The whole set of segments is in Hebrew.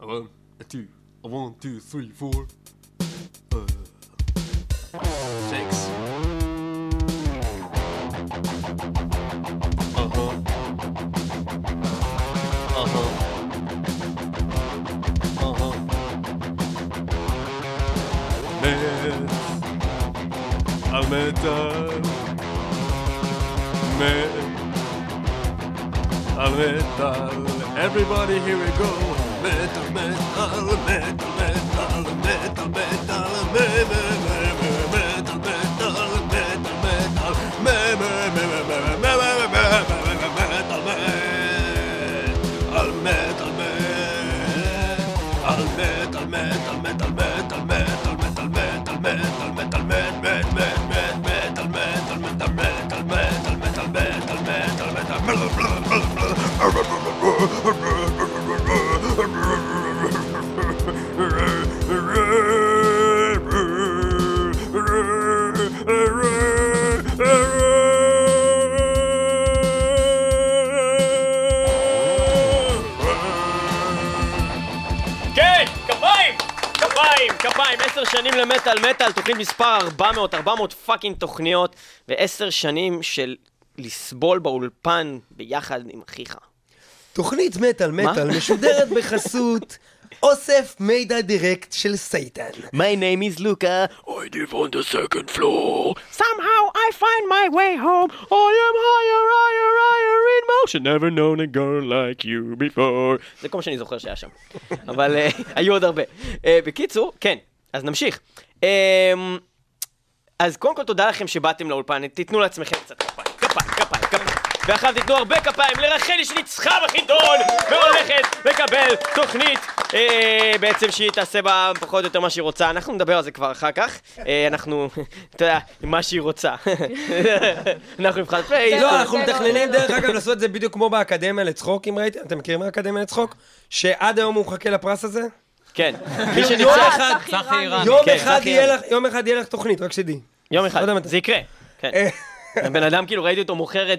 1, 2, 1, 2, 3, 4. 6. Metal. Everybody, here we go. Metal, metal, metal, metal, metal, metal, כפיים, 10 שנים למטל, תוכנית מספר 400 פאקינג תוכניות, ו10 שנים של לסבול באולפן ביחד עם אחיך. תוכנית מטל משודרת בחסות אוסף מידע דירקט של סייטן. My name is Luca. I live on the second floor. Somehow I find my way home. I am higher in motion. Never known a girl like you before. זה כל מה שאני זוכר שהיה שם. אבל היו עוד הרבה. בקיצור, כן, אז נמשיך. אז קודם כל תודה לכם שבאתם לאולפן. תיתנו לעצמכם קצת כפיים. ואחר תיתנו הרבה כפיים לרחלי שניצחה בחידון והולכת לקבל תוכנית בעצם שהיא תעשה בה פחות או יותר מה שהיא רוצה. אנחנו נדבר על זה כבר אחר כך. אנחנו, אתה יודע, מה שהיא רוצה. אנחנו נבחר פייס. לא, אנחנו מתכננים דרך אגב לעשות את זה בדיוק כמו באקדמיה לצחוק, אם ראיתם. אתם מכירים האקדמיה לצחוק? שעד היום הוא מחכה לפרס הזה? כן. מי שניצח יום אחד יהיה לך תוכנית, רק שתדעי. יום אחד, זה יקרה. כן. הבן אדם כאילו ראיתי אותו מוכר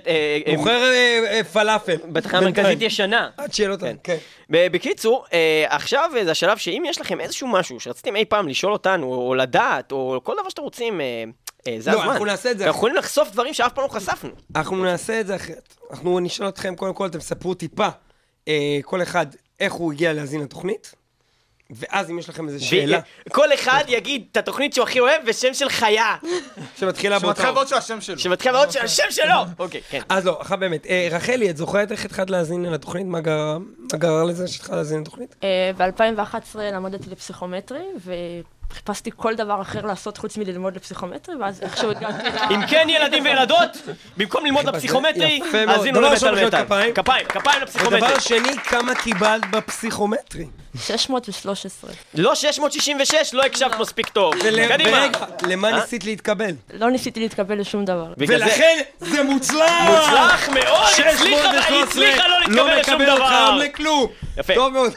פלאפל בתחנה המרכזית ישנה. עד שאלות, כן. בקיצור, עכשיו זה השלב שאם יש לכם איזשהו משהו שרציתם אי פעם לשאול אותנו או לדעת או כל דבר שאתם רוצים, זה הזמן. אנחנו נעשה את זה. אנחנו יכולים לחשוף דברים שאף פעם לא חשפנו. אנחנו נעשה את זה אחרת. אנחנו נשאל אתכם קודם כל, אתם ספרו טיפה כל אחד איך הוא הגיע להזין לתוכנית. ואז אם יש לכם איזו שאלה... כל אחד יגיד את התוכנית שהוא הכי אוהב ושם של חיה. שמתחילה בעוד שהשם שלו. שמתחילה בעוד שהשם שלו. אוקיי, כן. אז לא, אחת באמת. רחלי, את זוכרת איך התחלת להזין לתוכנית? מה גרר לזה שהתחלת להזין לתוכנית? ב-2011 למדתי לפסיכומטרי, וחיפשתי כל דבר אחר לעשות חוץ מללמוד לפסיכומטרי, ואז איכשהו הגעתי אם כן, ילדים וילדות, במקום ללמוד לפסיכומטרי, האזינו למטל. כפיים לפסיכומטרי. ודבר שני, כמה קיבלת בפסיכומטרי? 613. לא 666, לא הקשבת מספיק טוב. קדימה. למה ניסית להתקבל? לא ניסיתי להתקבל לשום דבר. ולכן זה מוצלח! מוצלח מאוד! הצליחה לא להתקבל לשום דבר! לא מקבל אותך לכלום! יפה. טוב מאוד.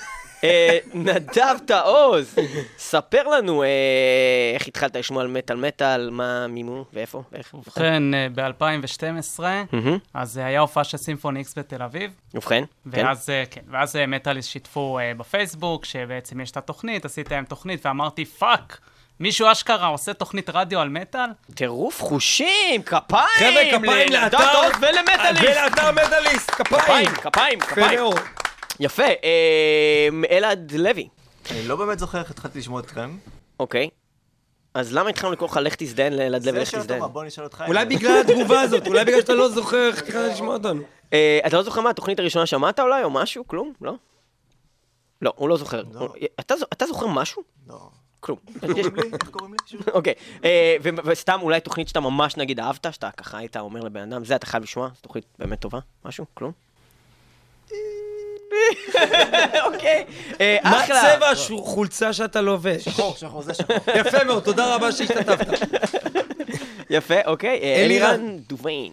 נדב תעוז, ספר לנו איך התחלת לשמוע על מטל, מה מימו ואיפה? ובכן, ב-2012, אז היה הופעה של סימפוני איקס בתל אביב. ובכן? ואז מטל שיתפו בפייסבוק, שבעצם יש את התוכנית, עשית להם תוכנית, ואמרתי, פאק! מישהו אשכרה עושה תוכנית רדיו על מטל? טירוף חושים, כפיים! חבר'ה, כפיים לאתר ולאתר מטליסט, כפיים. יפה, אלעד לוי. אני לא באמת זוכר איך התחלתי לשמוע אתכם. אוקיי. אז למה התחלנו לקרוא לך לך תזדהן לאלעד לוי, לך תזדהן? בוא נשאל אותך. אולי בגלל התגובה הזאת, אולי בגלל שאתה לא זוכר איך התחלת לשמוע אותנו. אתה לא זוכר מה, התוכנית הראשונה שמעת אולי או משהו? כלום? לא? לא, הוא לא זוכר. אתה זוכר משהו? לא. כלום. איך קוראים לי? אוקיי. וסתם אולי תוכנית שאתה ממש נגיד אהבת, שאתה ככה היית אומר לבן אדם, זה אתה חייב לשמוע, זו תוכנית באמת טובה, משהו? כלום? אוקיי. מה צבע החולצה שאתה לובש? שחור, זה שחור. יפה מאוד, תודה רבה שהשתתפת. יפה, אוקיי. אלירן דוביין.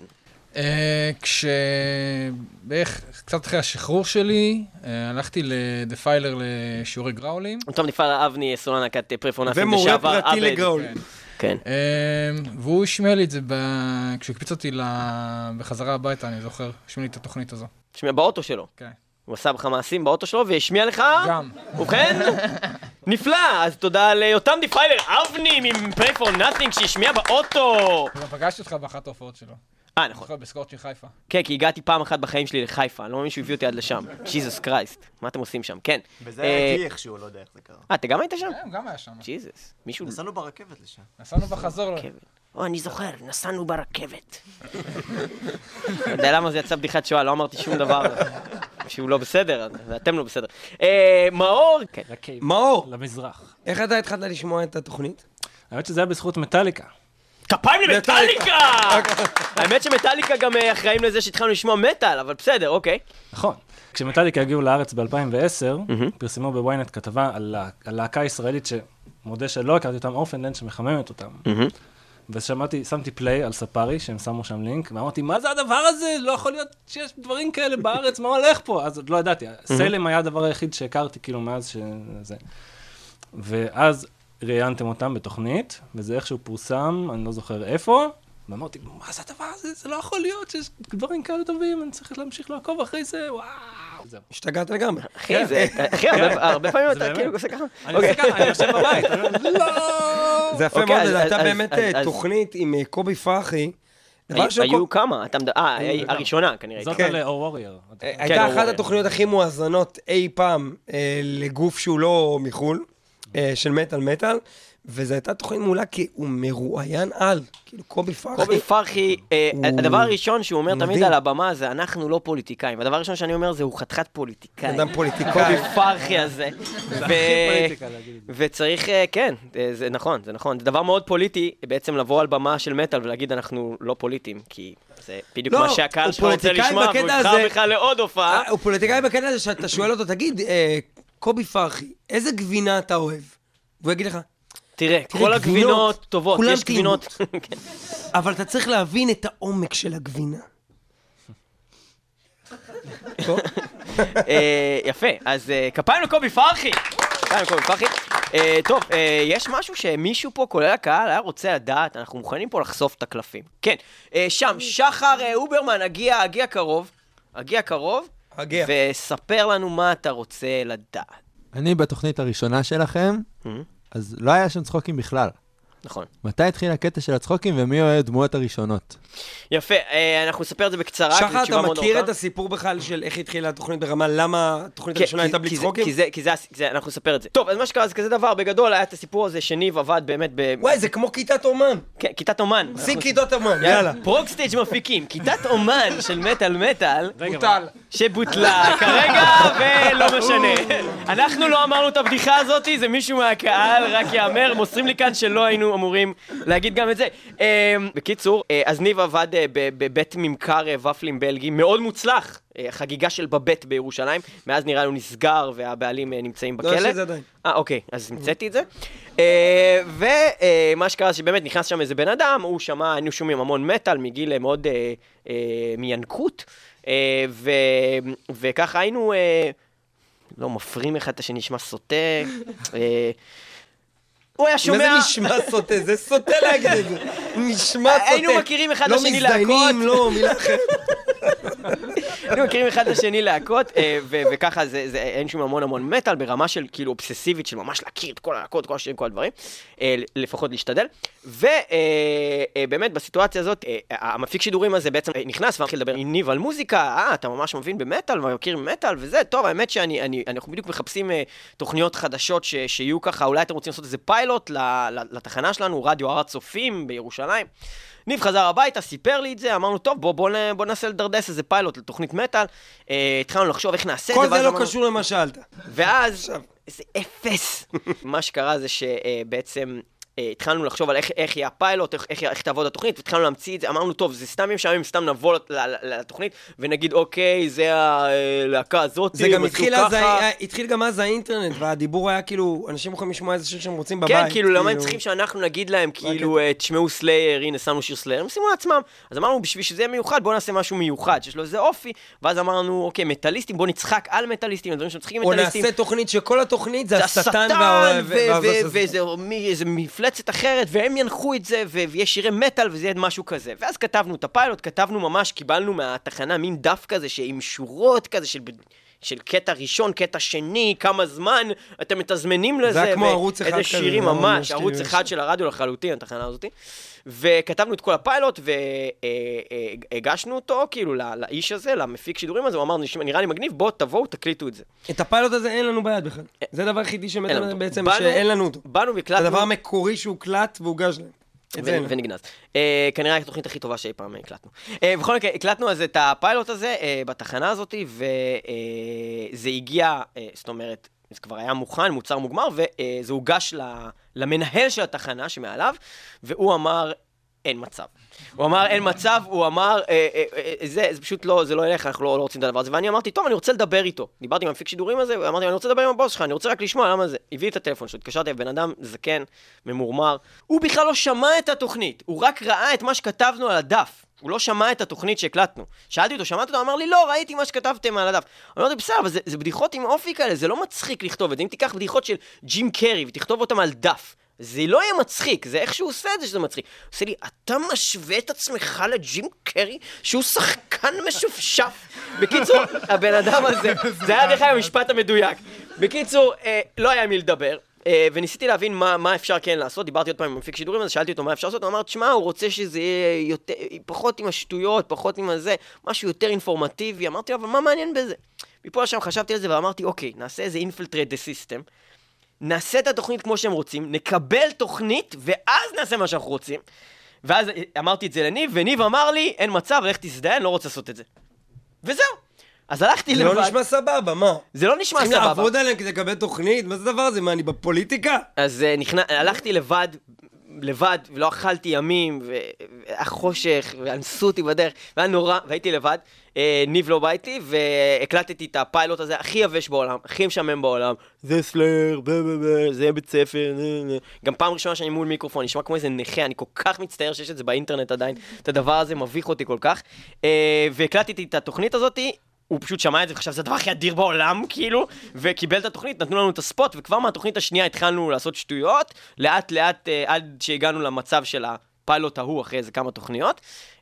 בערך קצת אחרי השחרור שלי, הלכתי לדפיילר לשיעורי גראולים. טוב, נפעל אבני סולן הקט פרפונפים ומורה פרטי לגראולים. כן. והוא השמיע לי את זה כשהוא הקפיץ אותי בחזרה הביתה, אני זוכר, השמיע לי את התוכנית הזו. השמיע באוטו שלו? כן. הוא עשה בך מעשים באוטו שלו והשמיע לך? גם. ובכן, נפלא, אז תודה ליותם דיפיילר, אבני מ-Pray for Nothing שהשמיע באוטו. גם פגשתי אותך באחת ההופעות שלו. נכון. זוכר בסקורצ'י חיפה. כן, כי הגעתי פעם אחת בחיים שלי לחיפה, לא מישהו הביא אותי עד לשם. ג'יזוס קרייסט, מה אתם עושים שם? כן. וזה היה איתי איכשהו, לא יודע איך זה קרה. אתה גם היית שם? כן, גם היה שם. ג'יזוס, מישהו... נסענו ברכבת לשם. נסענו בחזור. אני זוכר, נסענו ברכבת. אתה יודע למה זה יצא בדיחת שואה, לא אמרתי שום דבר שהוא לא בסדר, ואתם לא בסדר. מאור? מאור, למזרח. איך אתה התחלת לשמוע את התוכנית? האמת שזה היה בזכות מטאליקה. כפיים למטאליקה! האמת שמטאליקה גם אחראים לזה שהתחלנו לשמוע מטאל, אבל בסדר, אוקיי. נכון. כשמטאליקה הגיעו לארץ ב-2010, פרסמו בוויינט כתבה על להקה ישראלית שמודה שלא הכרתי אותם, אורפנלנד שמחממת אותם. ושמתי פליי על ספארי, שהם שמו שם לינק, ואמרתי, מה זה הדבר הזה? לא יכול להיות שיש דברים כאלה בארץ, מה הולך פה? אז עוד לא ידעתי. סלם היה הדבר היחיד שהכרתי, כאילו, מאז שזה. ואז ראיינתם אותם בתוכנית, וזה איכשהו פורסם, אני לא זוכר איפה, ואמרתי, מה זה הדבר הזה? זה לא יכול להיות שיש דברים כאלה טובים, אני צריך להמשיך לעקוב אחרי זה, וואו. השתגעת לגמרי. אחי, הרבה פעמים אתה כאילו עושה ככה. אני עושה ככה, אני יושב בבית. זה יפה אוקיי, מאוד, הייתה אז- באמת אז- תוכנית עם קובי פרחי. היו כמה? הראשונה כנראה. זאת כן. על וורייר. הייתה אחת התוכניות הכי מואזנות אי פעם לגוף שהוא לא מחול, של מטל, וזו הייתה תוכנית מעולה כי הוא מרואיין על, כאילו קובי פרחי. קובי פרחי, הדבר הראשון שהוא אומר מדהים. תמיד על הבמה זה אנחנו לא פוליטיקאים. הדבר הראשון שאני אומר זה הוא חתיכת פוליטיקאי. אדם פוליטיקאי. קובי פרחי הזה. פוליטיקה להגיד את זה. וצריך, כן, זה נכון. זה דבר מאוד פוליטי בעצם לבוא על במה של מטל ולהגיד אנחנו לא פוליטיים, כי זה בדיוק לא, מה שהקהל הוא שלך רוצה פוליטיקאי לשמוע, והוא בקטע יבחר הזה. בך לעוד הופעה. הוא פוליטיקאי בקטע הזה שאתה שואל אותו, תגיד, קובי פרחי, איזה גבינה אתה אוהב? והוא יגיד לך, תראה, כל גבינות, הגבינות טובות, כולם יש גבינות. כן. אבל אתה צריך להבין את העומק של הגבינה. טוב? יפה, אז כפיים לקובי פרחי. כפיים לקובי פרחי. טוב, יש משהו שמישהו פה, כולל הקהל, היה רוצה לדעת, אנחנו מוכנים פה לחשוף את הקלפים. כן, שם, שחר אוברמן, הגיע קרוב, הגיע. וספר לנו מה אתה רוצה לדעת. אני בתוכנית הראשונה שלכם, אז לא היה שם צחוקים בכלל. נכון. מתי התחיל הקטע של הצחוקים ומי אוהב הדמויות הראשונות? יפה, אנחנו נספר את זה בקצרה, כי זו שחר, תשובה אתה מאוד מכיר ארוכה. את הסיפור בכלל של איך התחילה התוכנית ברמה, למה התוכנית הראשונה הייתה בלי צחוקים? כי זה, אנחנו נספר את זה. טוב, אז מה שקרה זה כזה דבר, בגדול היה את הסיפור הזה שניב עבד באמת וואי, זה כמו כיתת אומן. כן, כיתת אומן. שים כיתות אומן, יאללה. פרוגסטייג' מפיקים, כיתת אומן של מטל, בוטל. שבוטלה כרגע ולא משנה. אנחנו לא אמרנו את הבדיחה הזאת, זה מישהו מהקהל, רק יאמר, מוסרים לי כאן שלא היינו אמורים להגיד גם את זה. בקיצור, אז ניב עבד בבית ממכר ופלים בלגי, מאוד מוצלח, חגיגה של בבית בירושלים, מאז נראה לנו נסגר והבעלים נמצאים בכלא. לא יש את זה עדיין. אוקיי, אז המצאתי את זה. ומה שקרה שבאמת נכנס שם איזה בן אדם, הוא שמע, היינו שומעים המון מטל מגיל מאוד מינקות, וככה היינו לא מפרים אחד את השני, נשמע סוטה. הוא היה שומע... מה זה נשמע סוטה? זה סוטה להגיד את זה. נשמע סוטה. היינו מכירים אחד לא לשני להקות. מזדיינים, לא, מילה אחרת. היינו מכירים אחד לשני להקות, וככה אין שום המון מטל, ברמה של כאילו אובססיבית, של ממש להכיר את כל הלהקות, כל השירים, כל הדברים, לפחות להשתדל. ובאמת בסיטואציה הזאת, המפיק שידורים הזה בעצם נכנס והתחיל לדבר עם ניב על מוזיקה, אתה ממש מבין במטל, ומכיר במטל, וזה, טוב, האמת שאנחנו בדיוק מחפשים תוכניות חדשות שיהיו ככה, אולי אתם רוצים לעשות איזה פיילוט לתחנה שלנו, רדיו הר הצופים בירושלים. ניב חזר הביתה, סיפר לי את זה, אמרנו, טוב, בוא ננסה לדרדס איזה פיילוט לתוכנית מטל, התחלנו לחשוב איך נעשה את זה. כל זה לא קשור למה שאלת. ואז, איזה אפס. מה שקרה זה שבעצם התחלנו לחשוב על איך יהיה הפיילוט, איך תעבוד התוכנית, והתחלנו להמציא את זה, אמרנו, טוב, זה סתם משעמם, סתם נבוא לתוכנית, ונגיד, אוקיי, זה הלהקה הזאת, זה גם התחיל גם אז האינטרנט, והדיבור היה כאילו, אנשים יכולים לשמוע איזה שיר שהם רוצים בבית. כן, כאילו, למה הם צריכים שאנחנו נגיד להם, כאילו, תשמעו סלייר, הנה, שמנו שיר סלייר, הם שימו לעצמם. אז אמרנו, בשביל שזה יהיה מיוחד, בואו נעשה משהו מיוחד, שיש לו איזה אופי, ואז אמרנו, אוקיי, מטליסטים, בואו נצחק על מטליסטים, דברים שמצחיקים מטליסטים. או נעשה תוכנית שכל התוכנית זה השטן ואיזה מפלצת אחרת, והם ינחו את זה, ויש שירי מטל, וזה יהיה משהו כזה. ואז כתבנו את הפיילוט, כתבנו ממש, קיבלנו מהתחנה מין דף כזה, עם שורות כזה של של קטע ראשון, קטע שני, כמה זמן אתם מתזמנים לזה. זה היה כמו ערוץ אחד איזה כזה, שירים לא ממש, ממש ערוץ אחד של הרדיו לחלוטין, התחנה הזאת. וכתבנו את כל הפיילוט, והגשנו אותו, כאילו, לאיש הזה, למפיק שידורים הזה, הוא אמר, נראה לי מגניב, בוא, תבואו, תקליטו את זה. את הפיילוט הזה אין לנו ביד בכלל. זה הדבר היחידי בעצם באנו- שאין לנו אותו. באנו זה והקלטנו, הדבר המקורי שהוקלט והוגש להם. את זה אין. ונגנז. כנראה התוכנית הכי טובה שאי פעם הקלטנו. בכל מקרה, הקלטנו אז את הפיילוט הזה בתחנה הזאת, וזה הגיע, זאת אומרת, זה כבר היה מוכן, מוצר מוגמר, וזה הוגש למנהל של התחנה שמעליו, והוא אמר, אין מצב. הוא אמר, אין מצב, הוא אמר, זה פשוט לא, זה לא ילך, אנחנו לא רוצים את הדבר הזה. ואני אמרתי, טוב, אני רוצה לדבר איתו. דיברתי עם המפיק שידורים הזה, ואמרתי, אני רוצה לדבר עם הבוס שלך, אני רוצה רק לשמוע למה זה. הביא את הטלפון שלו, התקשרתי, בן אדם זקן, ממורמר. הוא בכלל לא שמע את התוכנית, הוא רק ראה את מה שכתבנו על הדף. הוא לא שמע את התוכנית שהקלטנו. שאלתי אותו, שמעת אותו? הוא אמר לי, לא, ראיתי מה שכתבתם על הדף. אמרתי, בסדר, אבל זה בדיחות עם אופי כאלה, זה לא מצחיק לכתוב את זה. אם תיקח בדיחות של ג'ים קרי ותכתוב אותם על דף, זה לא יהיה מצחיק, זה איך שהוא עושה את זה שזה מצחיק. הוא עושה לי, אתה משווה את עצמך לג'ים קרי, שהוא שחקן משופשף. בקיצור, הבן אדם הזה, זה היה דרך המשפט המדויק. בקיצור, לא היה מי לדבר. וניסיתי להבין מה אפשר כן לעשות, דיברתי עוד פעם עם מפיק שידורים, אז שאלתי אותו מה אפשר לעשות, הוא אמר, תשמע, הוא רוצה שזה יהיה יותר, פחות עם השטויות, פחות עם הזה, משהו יותר אינפורמטיבי, אמרתי לו, אבל מה מעניין בזה? מפה לשם חשבתי על זה ואמרתי, אוקיי, נעשה איזה infiltrate the system, נעשה את התוכנית כמו שהם רוצים, נקבל תוכנית, ואז נעשה מה שאנחנו רוצים, ואז אמרתי את זה לניב, וניב אמר לי, אין מצב, לך תזדיין, לא רוצה לעשות את זה. וזהו. אז הלכתי לבד. זה לא נשמע סבבה, מה? זה לא נשמע צריכים סבבה. לעבוד עליהם כדי לקבל תוכנית? מה זה הדבר הזה? מה, אני בפוליטיקה? אז הלכתי לבד, ולא אכלתי ימים, והיה חושך, ואנסו אותי בדרך, והיה נורא, והייתי לבד. ניב לא בא איתי, והקלטתי את הפיילוט הזה הכי יבש בעולם, הכי משעמם בעולם. זה סלר, זה בית ספר, גם פעם ראשונה שאני מול מיקרופון, נשמע כמו איזה נכה, אני כל כך מצטער שיש את זה באינטרנט עדיין, את הדבר הזה מביך אותי כל כך. והקלטתי את התוכנית הזאת, הוא פשוט שמע את זה וחשב, זה הדבר הכי אדיר בעולם, כאילו, וקיבל את התוכנית, נתנו לנו את הספוט, וכבר מהתוכנית השנייה התחלנו לעשות שטויות, לאט לאט עד שהגענו למצב של הפיילוט ההוא אחרי איזה כמה תוכניות.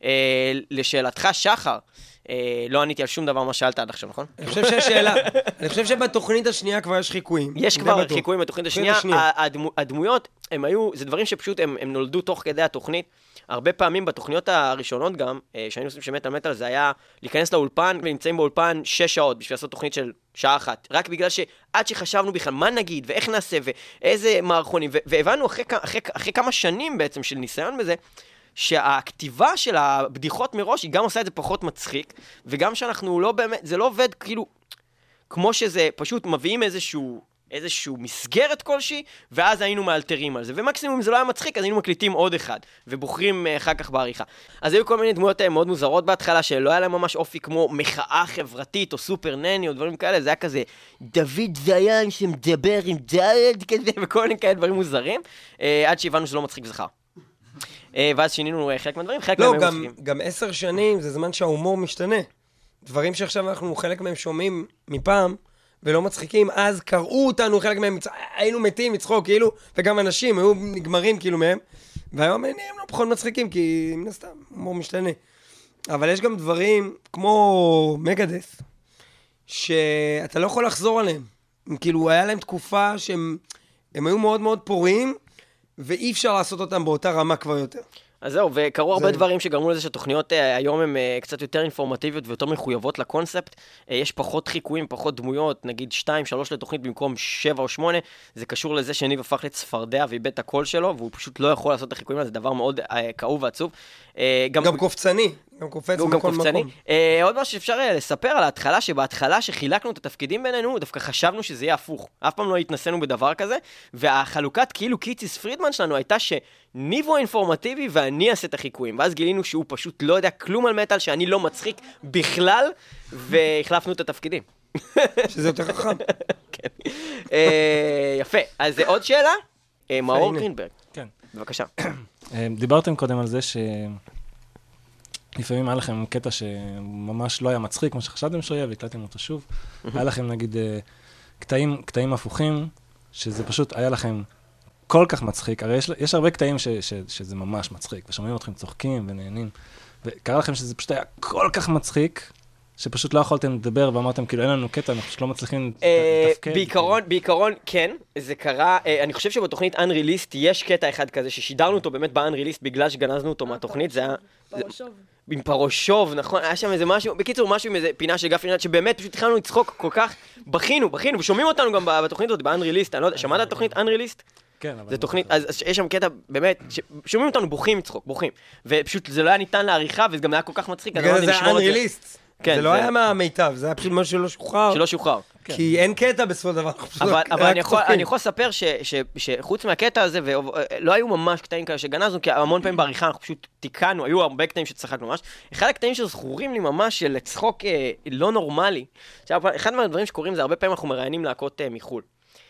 לשאלתך, שחר, לא עניתי על שום דבר מה שאלת עד עכשיו, נכון? אני חושב שיש שאלה. אני חושב שבתוכנית השנייה כבר יש חיקויים. יש כבר חיקויים בתוכנית השנייה. הדמויות, הם היו, זה דברים שפשוט הם נולדו תוך כדי התוכנית. הרבה פעמים בתוכניות הראשונות גם, שהיינו עושים שמטל מטל, זה היה להיכנס לאולפן, ונמצאים באולפן 6 שעות בשביל לעשות תוכנית של שעה אחת. רק בגלל שעד שחשבנו בכלל מה נגיד, ואיך נעשה, ואיזה מערכונים, והבנו אחרי כמה שנים בעצם של ניסיון בזה, שהכתיבה של הבדיחות מראש, היא גם עושה את זה פחות מצחיק, וגם שאנחנו לא באמת, זה לא עובד כאילו, כמו שזה פשוט מביאים איזשהו מסגרת כלשהי, ואז היינו מאלתרים על זה. ומקסימום אם זה לא היה מצחיק, אז היינו מקליטים עוד אחד, ובוחרים אחר כך בעריכה. אז היו כל מיני דמויות מאוד מוזרות בהתחלה, שלא היה להם ממש אופי כמו מחאה חברתית, או סופר נני, או דברים כאלה, זה היה כזה דוד זיין שמדבר עם דלד כזה, וכל מיני כאלה דברים מוזרים, עד שהבנו שזה לא מצחיק וזכר. ואז שינינו חלק מהדברים, חלק מהם מצחיקים. גם 10 שנים זה זמן שההומור משתנה. דברים שעכשיו אנחנו חלק מהם שומעים מפעם, ולא מצחיקים, אז קראו אותנו, חלק מהם היינו מתים מצחוק, כאילו, וגם אנשים היו נגמרים כאילו מהם, והיום הם לא פחות מצחיקים, כי מן הסתם, הומור משתנה. אבל יש גם דברים כמו מגדס, שאתה לא יכול לחזור עליהם. כאילו, היה להם תקופה שהם היו מאוד מאוד פוריים, ואי אפשר לעשות אותם באותה רמה כבר יותר. אז זהו, וקראו הרבה דברים שגרמו לזה שהתוכניות היום הן קצת יותר אינפורמטיביות ויותר מחויבות לקונספט. יש פחות חיקויים, פחות דמויות, נגיד 2-3 לתוכנית במקום 7 או 8. זה קשור לזה שניב הפך לצפרדע ואיבד את הקול שלו, והוא פשוט לא יכול לעשות את החיקויים, זה דבר מאוד כאוב ועצוב. גם קופצני. גם קופץ בכל מקום. עוד משהו שאפשר לספר על ההתחלה, שבהתחלה שחילקנו את התפקידים בינינו, דווקא חשבנו שזה יהיה הפוך. אף פעם לא התנסינו בדבר כזה, והחלוקת כאילו קיציס פרידמן שלנו הייתה שניב הוא אינפורמטיבי ואני אעשה את החיקויים. ואז גילינו שהוא פשוט לא יודע כלום על מטל, שאני לא מצחיק בכלל, והחלפנו את התפקידים. שזה יותר חכם. כן. יפה. אז עוד שאלה? מאור גרינברג. כן. בבקשה. דיברתם קודם על זה לפעמים היה לכם קטע שממש לא היה מצחיק, כמו שחשבתם שהוא היה, והקלטתם אותו שוב. היה לכם, נגיד, קטעים הפוכים, שזה פשוט היה לכם כל כך מצחיק. הרי יש הרבה קטעים שזה ממש מצחיק, ושומעים אתכם צוחקים ונהנים. וקרה לכם שזה פשוט היה כל כך מצחיק, שפשוט לא יכולתם לדבר ואמרתם, כאילו, אין לנו קטע, אנחנו פשוט לא מצליחים לתפקד. בעיקרון, כן, זה קרה, אני חושב שבתוכנית Unreleased יש קטע אחד כזה, ששידרנו אותו באמת ב-Unreleased בגלל שגנזנו אותו מהתוכנית, זה היה... עם פרושוב, נכון? היה שם איזה משהו, בקיצור, משהו עם איזה פינה של גפי רינת, שבאמת פשוט התחלנו לצחוק כל כך, בכינו, ושומעים אותנו גם בתוכנית הזאת, ב-Unreleased, אני לא יודע, שמעת את התוכנית Unreleased? כן, אבל... זה תוכנית, אז יש שם קטע, באמת, שומעים אותנו בוכים מצחוק, בוכים. ופשוט זה לא היה ניתן לעריכה, וזה גם היה כל כך מצחיק, אז אמרתי לשמור את זה. Unreleased. זה לא היה מהמיטב, זה היה פשוט משהו שלא שוחרר. שלא שוחרר. כי אין קטע בסופו של דבר. אבל אני יכול לספר שחוץ מהקטע הזה, ולא היו ממש קטעים כאלה שגנזנו, כי המון פעמים בעריכה אנחנו פשוט תיקנו, היו הרבה קטעים שצחקנו ממש. אחד הקטעים שזכורים לי ממש של צחוק לא נורמלי. אחד מהדברים שקורים זה הרבה פעמים אנחנו מראיינים להקות מחול.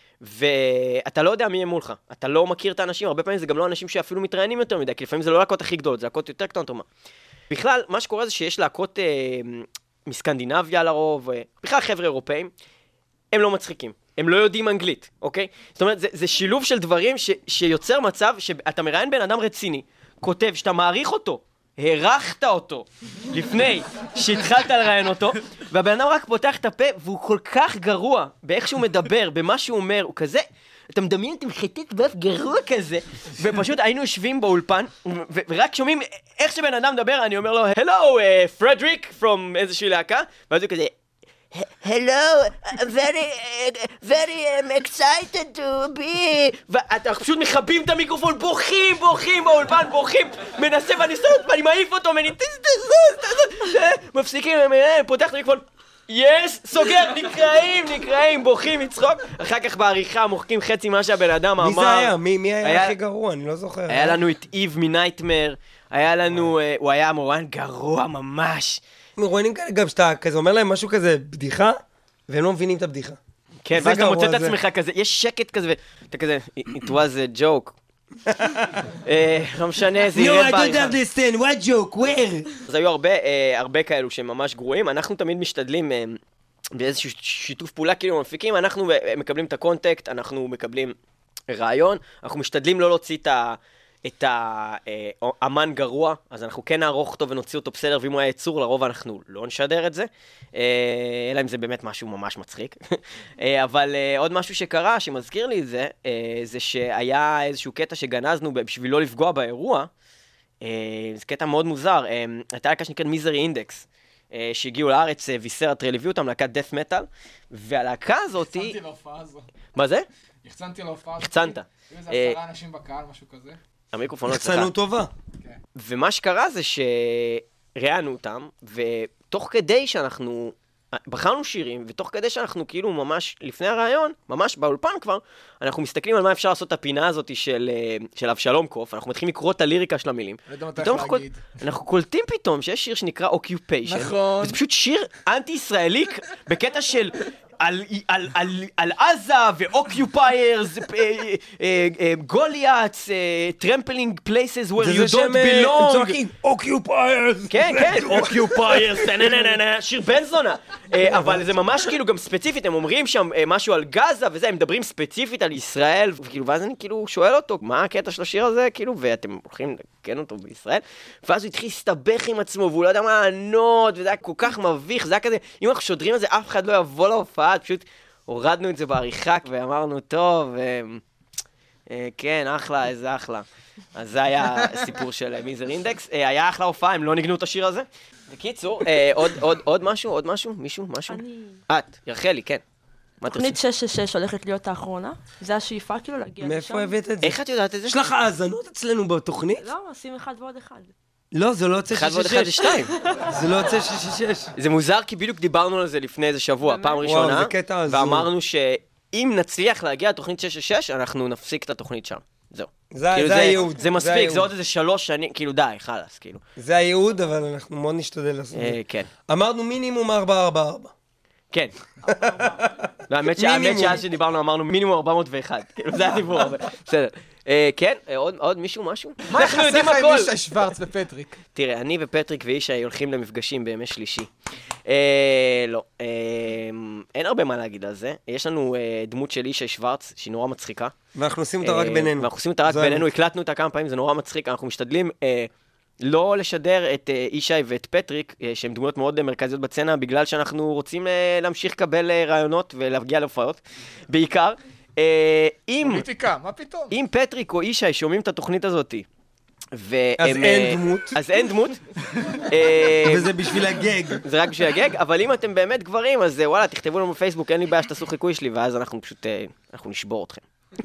ואתה לא יודע מי הם מולך, אתה לא מכיר את האנשים, הרבה פעמים זה גם לא אנשים שאפילו מתראיינים יותר מדי, כי לפעמים זה לא להקות הכי גדולות, זה להקות יותר קטנות או מה. בכלל, מה שקורה זה שיש להקות מסקנדינביה לרוב, בכלל חבר'ה אירופאים, הם לא מצחיקים, הם לא יודעים אנגלית, אוקיי? זאת אומרת, זה שילוב של דברים שיוצר מצב שאתה מראיין בן אדם רציני, כותב שאתה מעריך אותו, הערכת אותו לפני שהתחלת לראיין אותו, והבן אדם רק פותח את הפה, והוא כל כך גרוע באיך שהוא מדבר, במה שהוא אומר, הוא כזה, אתה מדמיין, אתם חיתית באף גרוע כזה, ופשוט היינו יושבים באולפן, ורק שומעים איך שבן אדם מדבר, אני אומר לו, hello, פרדריק, from איזושהי להקה, ואז הוא כזה, hello, very excited to be, ואתה פשוט מחבים את המיקרופון, בוכים באולפן, מנסה ואני מעיף אותו, מפסיקים, פותח את המיקרופון, יס, סוגר, נקראים, בוכים מצחוק, אחר כך בעריכה מוחקים חצי מה שהבן אדם אמר. מי זה היה? מי היה הכי גרוע? אני לא זוכר. היה לנו את איב מנייטמר, היה לנו, הוא היה מורן גרוע ממש. מרואיינים כאלה גם שאתה כזה אומר להם משהו כזה בדיחה, והם לא מבינים את הבדיחה. כן, ואז אתה מוצא את עצמך כזה, יש שקט כזה, ואתה כזה, it was a joke. לא משנה, זה ירד בעריכה. No, I don't understand, what joke, where? אז היו הרבה כאלו שהם ממש גרועים, אנחנו תמיד משתדלים באיזשהו שיתוף פעולה כאילו מפיקים, אנחנו מקבלים את הקונטקט, אנחנו מקבלים רעיון, אנחנו משתדלים לא להוציא את האמן גרוע, אז אנחנו כן נערוך אותו ונוציא אותו בסדר, ואם הוא היה יצור, לרוב אנחנו לא נשדר את זה, אלא אם זה באמת משהו ממש מצחיק. אבל עוד משהו שקרה, שמזכיר לי את זה, זה שהיה איזשהו קטע שגנזנו בשביל לא לפגוע באירוע, זה קטע מאוד מוזר, הייתה להקה שנקראת מיזרי אינדקס, שהגיעו לארץ, ויסרת הביאו אותם, להקת דף מטל, והלהקה הזאת... יחצנתי להופעה הזו. מה זה? יחצנתי להופעה הזו. יחצנת. היו איזה 10 אנשים בקהל, משהו כזה. המיקרופון לא צריכה. יחצנו טובה. ומה שקרה זה שראיינו אותם, ותוך כדי שאנחנו בחרנו שירים, ותוך כדי שאנחנו כאילו ממש לפני הרעיון, ממש באולפן כבר, אנחנו מסתכלים על מה אפשר לעשות את הפינה הזאת של אבשלום קוף, אנחנו מתחילים לקרוא את הליריקה של המילים. אנחנו קולטים פתאום שיש שיר שנקרא Occupation, נכון. וזה פשוט שיר אנטי-ישראלי בקטע של... על עזה ו-occupiers, גוליאטס, trampling places where you don't belong. הם צועקים, occupiers. כן, occupiers, שיר בן זונה. אבל זה ממש כאילו גם ספציפית, הם אומרים שם משהו על גזה וזה, הם מדברים ספציפית על ישראל, ואז אני כאילו שואל אותו, מה הקטע של השיר הזה, כאילו, ואתם הולכים לקן אותו בישראל, ואז הוא התחיל להסתבך עם עצמו, והוא לא יודע מה לענות, וזה היה כל כך מביך, זה היה כזה, אם אנחנו שודרים את זה, אף אחד לא יבוא להופעה, פשוט הורדנו את זה בעריכה, ואמרנו, טוב, כן, אחלה, איזה אחלה. אז זה היה הסיפור של מיזר אינדקס, היה אחלה הופעה, הם לא ניגנו את השיר הזה. בקיצור, עוד משהו? מישהו? משהו? את, ירחלי, כן. תוכנית 666 הולכת להיות האחרונה, זה השאיפה כאילו להגיע לשם. מאיפה הבאת את זה? איך את יודעת את זה? יש לך האזנות אצלנו בתוכנית? לא, עושים 1 ועוד 1. לא, זה לא יוצא 666. 1 ועוד 1 זה 2. זה לא יוצא 666. זה מוזר כי בדיוק דיברנו על זה לפני איזה שבוע, פעם ראשונה. וואו, זה קטע הזוי. ואמרנו שאם נצליח להגיע לתוכנית 666, אנחנו נפסיק את התוכנית שם. זהו. זה הייעוד. זה מספיק, זה עוד איזה 3 שנים, כאילו די, חלאס, כאילו. זה הייעוד, אבל אנחנו מאוד נשתדל לעשות את זה. כן. אמרנו מינימום 444. כן. האמת שאז שדיברנו אמרנו מינימום 401, כאילו זה הדיבור הזה. בסדר. כן, עוד מישהו, משהו? מה חסר לך עם ישי שוורץ ופטריק? תראה, אני ופטריק וישי הולכים למפגשים בימי שלישי. לא, אין הרבה מה להגיד על זה. יש לנו דמות של ישי שוורץ, שהיא נורא מצחיקה. ואנחנו עושים אותה רק בינינו. הקלטנו אותה כמה פעמים, זה נורא מצחיק. אנחנו משתדלים לא לשדר את ישי ואת פטריק, שהם דמויות מאוד מרכזיות בצנה, בגלל שאנחנו רוצים להמשיך לקבל רעיונות ולהגיע להופעות. בעיקר, פוליטיקה, מה פתאום? אם פטריק או ישי שומעים את התוכנית הזאת, אז אין דמות. אז אין דמות. וזה בשביל הגג. זה רק בשביל הגג, אבל אם אתם באמת גברים, אז וואלה, תכתבו לנו בפייסבוק, אין לי בעיה שתעשו חיקוי שלי, ואז אנחנו פשוט, אנחנו נשבור אתכם.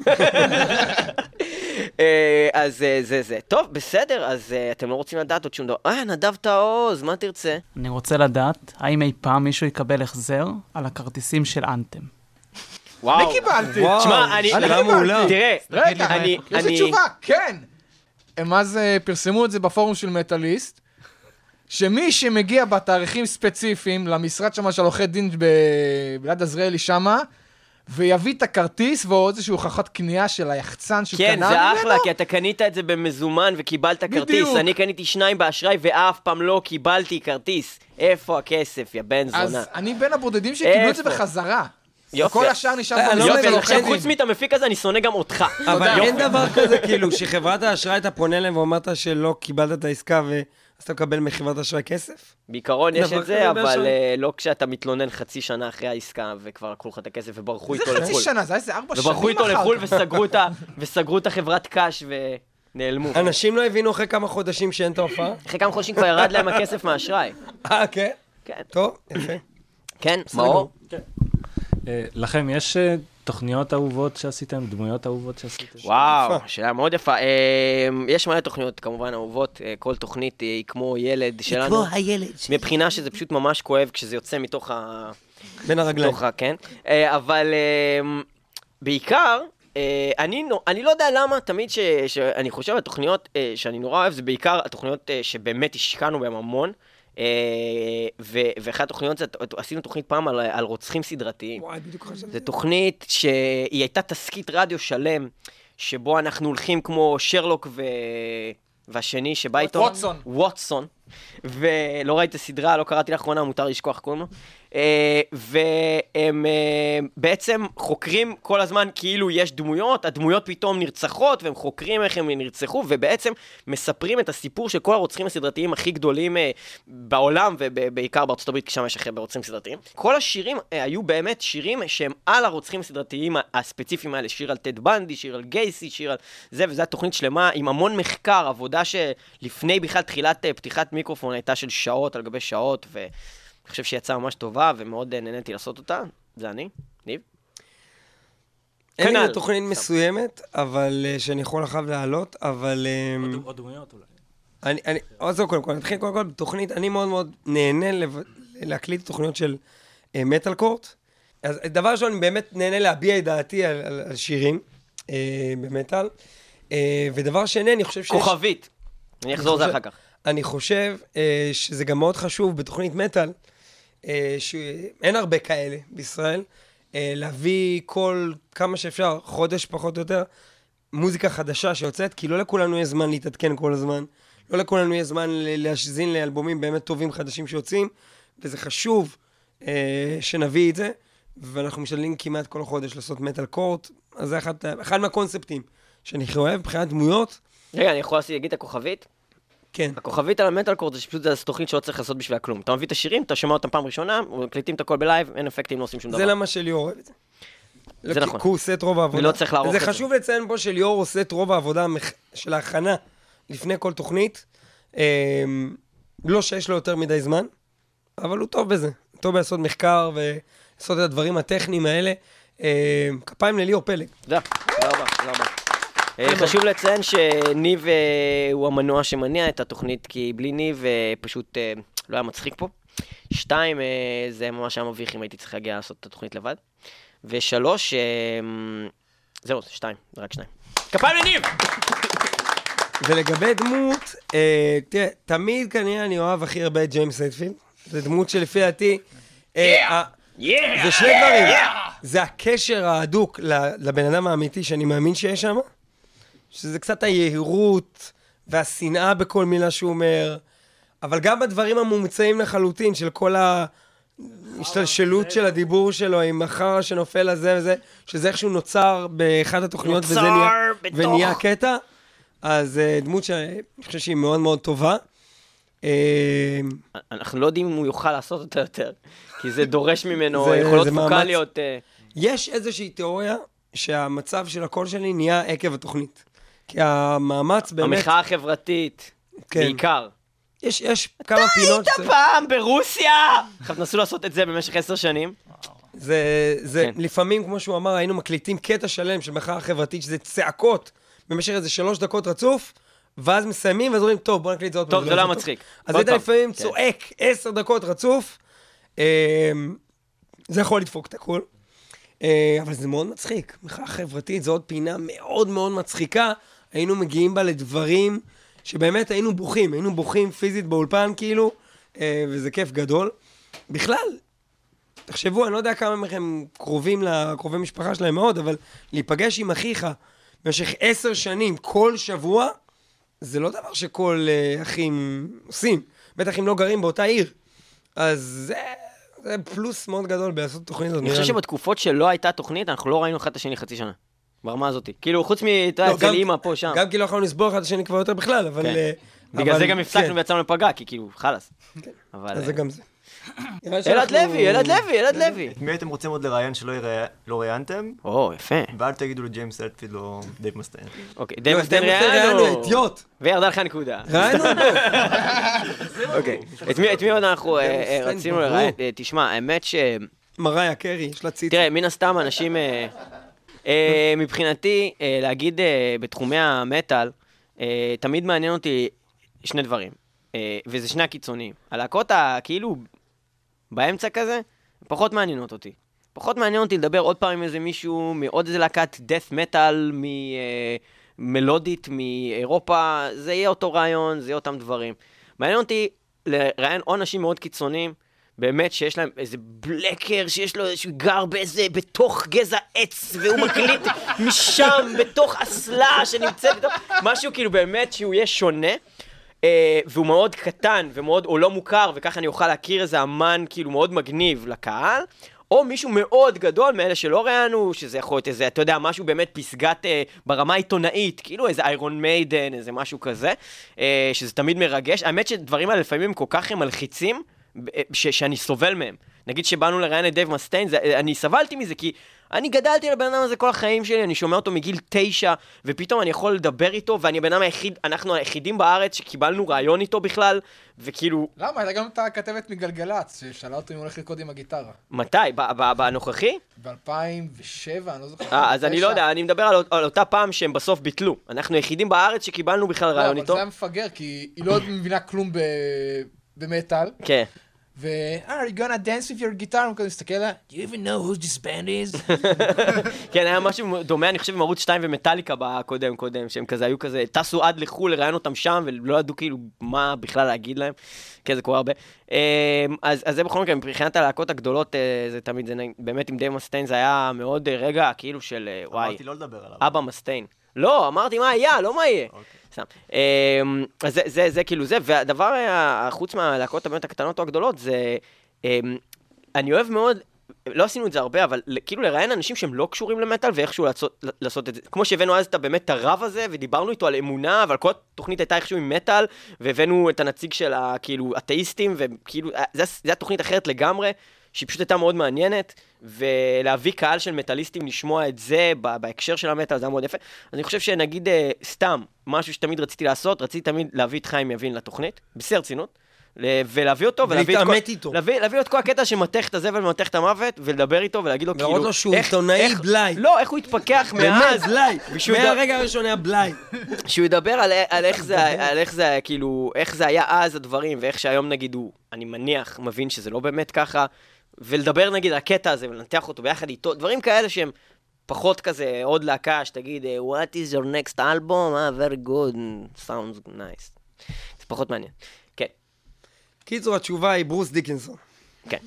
אז זה. טוב, בסדר, אז אתם לא רוצים לדעת עוד שום דבר. נדב תעוז, מה תרצה? אני רוצה לדעת, האם אי פעם מישהו יקבל החזר על הכרטיסים של אנתם? וואו. אני קיבלתי. תשמע, שאלה מעולה. תראה, רגע, יש לי תשובה, כן. הם אז פרסמו את זה בפורום של מטאליסט, שמי שמגיע בתאריכים ספציפיים למשרד שמה של עורכי דין ביד עזריאלי שמה, ויביא את הכרטיס ועוד איזושהי הוכחת קנייה של היחצן שקנה כן, ממנו. זה אחלה, כי אתה קנית את זה במזומן וקיבלת כרטיס. אני קניתי 2 באשראי ואף פעם לא קיבלתי כרטיס. איפה הכסף, יא בן זונה? אז אני בין הבודדים שקיבלו את זה איפה? בחזרה. יופי. כל השאר נשאר אני לא במשרד מבין, של עכשיו עורכי חוץ דין. מאת המפיק הזה, אני שונא גם אותך. אבל אין דבר כזה, כאילו, שחברת האשראי אתה פונה להם ואומרת שלא קיבלת את העסקה ואז אתה מקבל מחברת האשראי כסף? בעיקרון יש דבר את זה, כזה אבל באשראי. לא כשאתה מתלונן חצי שנה אחרי העסקה וכבר לקחו לך את הכסף וברחו זה איתו חצי לחו"ל. שנה, זה היה איזה 4 שנים וברחו איתו אחר לחו"ל כך. וסגרו את החברת קאש ונעלמו. אנשים לא הבינו אחרי כמה חודשים שאין את ההופעה? אחרי כמה חודשים כבר ירד להם הכסף מהאשראי. כן? כן. טוב, יפה. כן, מאור? לכם יש תוכניות אהובות שעשיתם, דמויות אהובות שעשיתם? וואו, שאלה מאוד יפה. יש מלא תוכניות כמובן אהובות, כל תוכנית היא כמו ילד שלנו. כמו הילד. מבחינה שזה פשוט ממש כואב כשזה יוצא מתוך בין הרגליים. כן. אבל בעיקר, אני לא יודע למה, תמיד שאני חושב על תוכניות שאני נורא אוהב, זה בעיקר התוכניות שבאמת השקענו בהן המון. ואחת התוכניות, עשינו תוכנית פעם על רוצחים סדרתיים. וואי, בדיוק חשבתי. זו תוכנית שהיא הייתה תסקית רדיו שלם, שבו אנחנו הולכים כמו שרלוק והשני שבא איתו... ווטסון. ולא ראיתי סדרה, לא קראתי לאחרונה, מותר לשכוח קוראים לו. והם בעצם חוקרים כל הזמן כאילו יש דמויות, הדמויות פתאום נרצחות, והם חוקרים איך הם נרצחו, ובעצם מספרים את הסיפור של כל הרוצחים הסדרתיים הכי גדולים בעולם, ובעיקר בארצות הברית, כשם יש אחרי ברוצחים סדרתיים. כל השירים היו באמת שירים שהם על הרוצחים הסדרתיים הספציפיים האלה, שיר על טד בנדי, שיר על גייסי, שיר על זה, וזו התוכנית שלמה עם המון מחקר, עבודה שלפני בכלל תחילת פתיחת מיקרופון הייתה של שעות על גבי שעות, ואני חושב שהיא יצאה ממש טובה, ומאוד נהניתי לעשות אותה. זה אני, ניב. אין לי תוכנית מסוימת, אבל שאני יכול אחר להעלות, אבל... עוד דמויות אולי. אז קודם כל, נתחיל קודם כל בתוכנית, אני מאוד מאוד נהנה להקליט תוכניות של מטל קורט. אז דבר ראשון, אני באמת נהנה להביע את דעתי על שירים במטל. ודבר שני, אני חושב שיש... כוכבית. אני אחזור על זה אחר כך. אני חושב שזה גם מאוד חשוב בתוכנית מטל, שאין הרבה כאלה בישראל, להביא כל כמה שאפשר, חודש פחות או יותר, מוזיקה חדשה שיוצאת, כי לא לכולנו יש זמן להתעדכן כל הזמן, לא לכולנו יש זמן להשזין לאלבומים באמת טובים חדשים שיוצאים, וזה חשוב שנביא את זה, ואנחנו משתדלים כמעט כל חודש לעשות מטל קורט, אז זה אחד מהקונספטים שאני הכי אוהב, מבחינת דמויות. רגע, אני יכול להגיד את הכוכבית? כן. הכוכבית על המטל קורט זה פשוט תוכנית שלא צריך לעשות בשביל כלום. אתה מביא את השירים, אתה שומע אותם פעם ראשונה, מקליטים את הכל בלייב, אין אפקטים, לא עושים שום דבר. זה למה שליאור אוהב את זה. זה נכון. כי הוא עושה את רוב העבודה. ולא צריך לערוך את זה. זה חשוב לציין פה שליאור עושה את רוב העבודה של ההכנה לפני כל תוכנית. לא שיש לו יותר מדי זמן, אבל הוא טוב בזה. הוא טוב לעשות מחקר ולעשות את הדברים הטכניים האלה. כפיים לליאור פלג. תודה רבה. חשוב לציין שניב הוא המנוע שמניע את התוכנית, כי בלי ניב פשוט לא היה מצחיק פה. 2, זה ממש היה מביך אם הייתי צריך להגיע לעשות את התוכנית לבד. ו3, זהו, 2, זה רק 2. כפיים לניב! ולגבי דמות, תראה, תמיד כנראה אני אוהב הכי הרבה את ג'יימס הייטפילד. זה דמות שלפי דעתי, זה שני דברים. זה הקשר ההדוק לבן אדם האמיתי שאני מאמין שיש שם, שזה קצת היהירות והשנאה בכל מילה שהוא אומר, אבל גם בדברים המומצאים לחלוטין של כל ההשתלשלות של הדיבור שלו עם החרא שנופל לזה וזה, שזה איכשהו נוצר באחת התוכניות וזה נהיה קטע, אז דמות שאני חושב שהיא מאוד מאוד טובה. אנחנו לא יודעים אם הוא יוכל לעשות אותה יותר, כי זה דורש ממנו יכולות פוקליות. יש איזושהי תיאוריה שהמצב של הקול שלי נהיה עקב התוכנית. כי המאמץ באמת... המחאה החברתית, בעיקר. יש כמה פינות... אתה היית פעם ברוסיה! עכשיו נסו לעשות את זה במשך 10 שנים. זה לפעמים, כמו שהוא אמר, היינו מקליטים קטע שלם של מחאה חברתית, שזה צעקות במשך איזה 3 דקות רצוף, ואז מסיימים, ואז אומרים, טוב, בוא נקליט זה עוד פעם. טוב, זה לא מצחיק. אז היית לפעמים צועק 10 דקות רצוף, זה יכול לדפוק את הכל. אבל זה מאוד מצחיק. מחאה חברתית זו עוד פינה מאוד מאוד מצחיקה, היינו מגיעים בה לדברים שבאמת היינו בוכים פיזית באולפן כאילו, וזה כיף גדול. בכלל, תחשבו, אני לא יודע כמה מכם קרובים לקרובי משפחה שלהם מאוד, אבל להיפגש עם אחיך במשך 10 שנים כל שבוע, זה לא דבר שכל אחים עושים. בטח אם לא גרים באותה עיר. אז זה פלוס מאוד גדול בעשות תוכנית הזאת. אני חושב שבתקופות שלא הייתה תוכנית, אנחנו לא ראינו אחד את השני חצי שנה. ברמה הזאת. כאילו, חוץ אצל אימא פה, שם. גם כאילו יכולנו לסבור אחד את השני כבר יותר בכלל, אבל... בגלל זה גם הפסקנו ויצאנו לפגרה, כי כאילו, חלס. אז זה גם זה. אלעד לוי. את מי הייתם רוצים עוד לראיין שלא ראיינתם? יפה. ואל תגידו לג'יימס אלטפיד או דייב מסטיין. אוקיי, דייב מסטיין ראיינו. אידיוט. וירדה לך נקודה. ראיינו אוקיי. את מי עוד אנחנו רצינו לראיין? תשמע, האמת ש... מריה קרי, יש לה ציטה. תראה, מן הסתם אנשים... מבחינתי, להגיד בתחומי המטל, תמיד מעניין אותי 2 דברים. וזה 2 הקיצוניים. הלהקות כאילו באמצע כזה, פחות מעניינות אותי. פחות מעניין אותי לדבר עוד פעם עם איזה מישהו, מעוד איזה להקת death metal, מלודית, מאירופה, זה יהיה אותו רעיון, זה יהיה אותם דברים. מעניין אותי לראיין או אנשים מאוד קיצוניים, באמת שיש להם איזה בלקר, שיש לו איזשהו גר בתוך גזע עץ, והוא מקליט משם, בתוך אסלה שנמצאת, משהו כאילו באמת שהוא יהיה שונה, והוא מאוד קטן, או לא מוכר, וככה אני אוכל להכיר איזה אמן כאילו מאוד מגניב לקהל, או מישהו מאוד גדול מאלה שלא ראינו, שזה יכול להיות איזה, אתה יודע, משהו באמת פסגת ברמה העיתונאית, כאילו איזה איירון מיידן, איזה משהו כזה, שזה תמיד מרגש. האמת שדברים האלה לפעמים הם כל כך מלחיצים, שאני סובל מהם. נגיד שבאנו לראיין את דייב מסטיין, אני סבלתי מזה, כי אני גדלתי על הבן אדם הזה כל החיים שלי, אני שומע אותו מגיל 9, ופתאום אני יכול לדבר איתו, ואני הבן אדם היחיד, אנחנו היחידים בארץ שקיבלנו רעיון איתו בכלל, וכאילו... למה? הייתה גם את הכתבת מגלגלץ, ששאלה אותו אם הולך לרקוד עם הגיטרה. מתי? בנוכחי? ב-2007, אני לא זוכר. אז אני לא יודע, אני מדבר על אותה פעם שהם בסוף ביטלו. אנחנו היחידים בארץ שקיבלנו בכלל רעיון איתו. אבל זה היה מפגר, כי היא לא מבינה כלום במטל. כן. are you gonna dance with your guitar? הוא כזה מסתכל לה, do you even know who this band is? כן, היה משהו דומה, אני חושב, עם ערוץ 2 ומטליקה קודם, שהם כזה היו כזה, טסו עד לחול, לראיין אותם שם, ולא ידעו כאילו מה בכלל להגיד להם. כן, זה קורה הרבה. אז זה בכל מקרה, מבחינת הלהקות הגדולות, זה תמיד, באמת עם דייב מסטיין, זה היה מאוד רגע, כאילו של, וואי. אמרתי לא לדבר עליו. אבא מסטיין. לא, אמרתי מה היה, לא מה יהיה. אז זה כאילו זה, והדבר חוץ מהלהקות הבאמת הקטנות או הגדולות, זה, אני אוהב מאוד, לא עשינו את זה הרבה, אבל כאילו לראיין אנשים שהם לא קשורים למטל, ואיכשהו לעשות את זה. כמו שהבאנו אז את באמת את הרב הזה, ודיברנו איתו על אמונה, אבל כל התוכנית הייתה איכשהו עם מטל, והבאנו את הנציג של כאילו אתאיסטים, וכאילו, זה היה תוכנית אחרת לגמרי, שהיא פשוט הייתה מאוד מעניינת, ולהביא קהל של מטליסטים לשמוע את זה בהקשר של המטל, זה היה מאוד יפה. אז אני חושב שנגיד סתם, משהו שתמיד רציתי לעשות, רציתי תמיד להביא את חיים יבין לתוכנית, בשיא הרצינות, ולהביא אותו, ולהתעמת איתו. להביא את כל הקטע שמתח את הזבל ומתח את המוות, ולדבר איתו ולהגיד לו כאילו... לראות לו שהוא עיתונאי בלאי. לא, איך הוא התפכח מאז. בלאי. מהרגע הראשון היה בלאי. שהוא ידבר על איך זה, כאילו, איך זה היה אז הדברים, ואיך שהיום נגיד הוא, אני מניח, מבין שזה לא באמת ככה, ולדבר נגיד על הקטע הזה, ולנתח אותו ביחד איתו, דברים כאלה שהם פחות כזה, עוד להקה, שתגיד, what is your next album? Very good, sounds nice. זה פחות מעניין. כן. קיצור, התשובה היא ברוס דיקנסון. כן.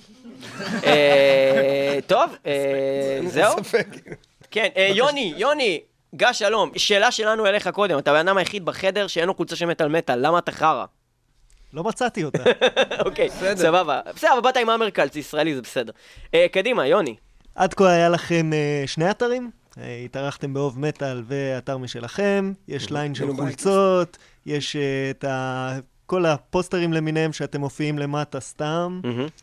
טוב, זהו? כן, יוני, גש שלום, שאלה שלנו אליך קודם, אתה בן אדם היחיד בחדר שאין לו חולצה של מטל, למה אתה חרא? לא מצאתי אותה. אוקיי, סבבה. בסדר, באת עם אמרקל, זה ישראלי, זה בסדר. קדימה, יוני. עד כה היה לכם 2 אתרים? התארחתם באוב מטל ואתר משלכם, יש ליין של חולצות, יש את כל הפוסטרים למיניהם שאתם מופיעים למטה סתם.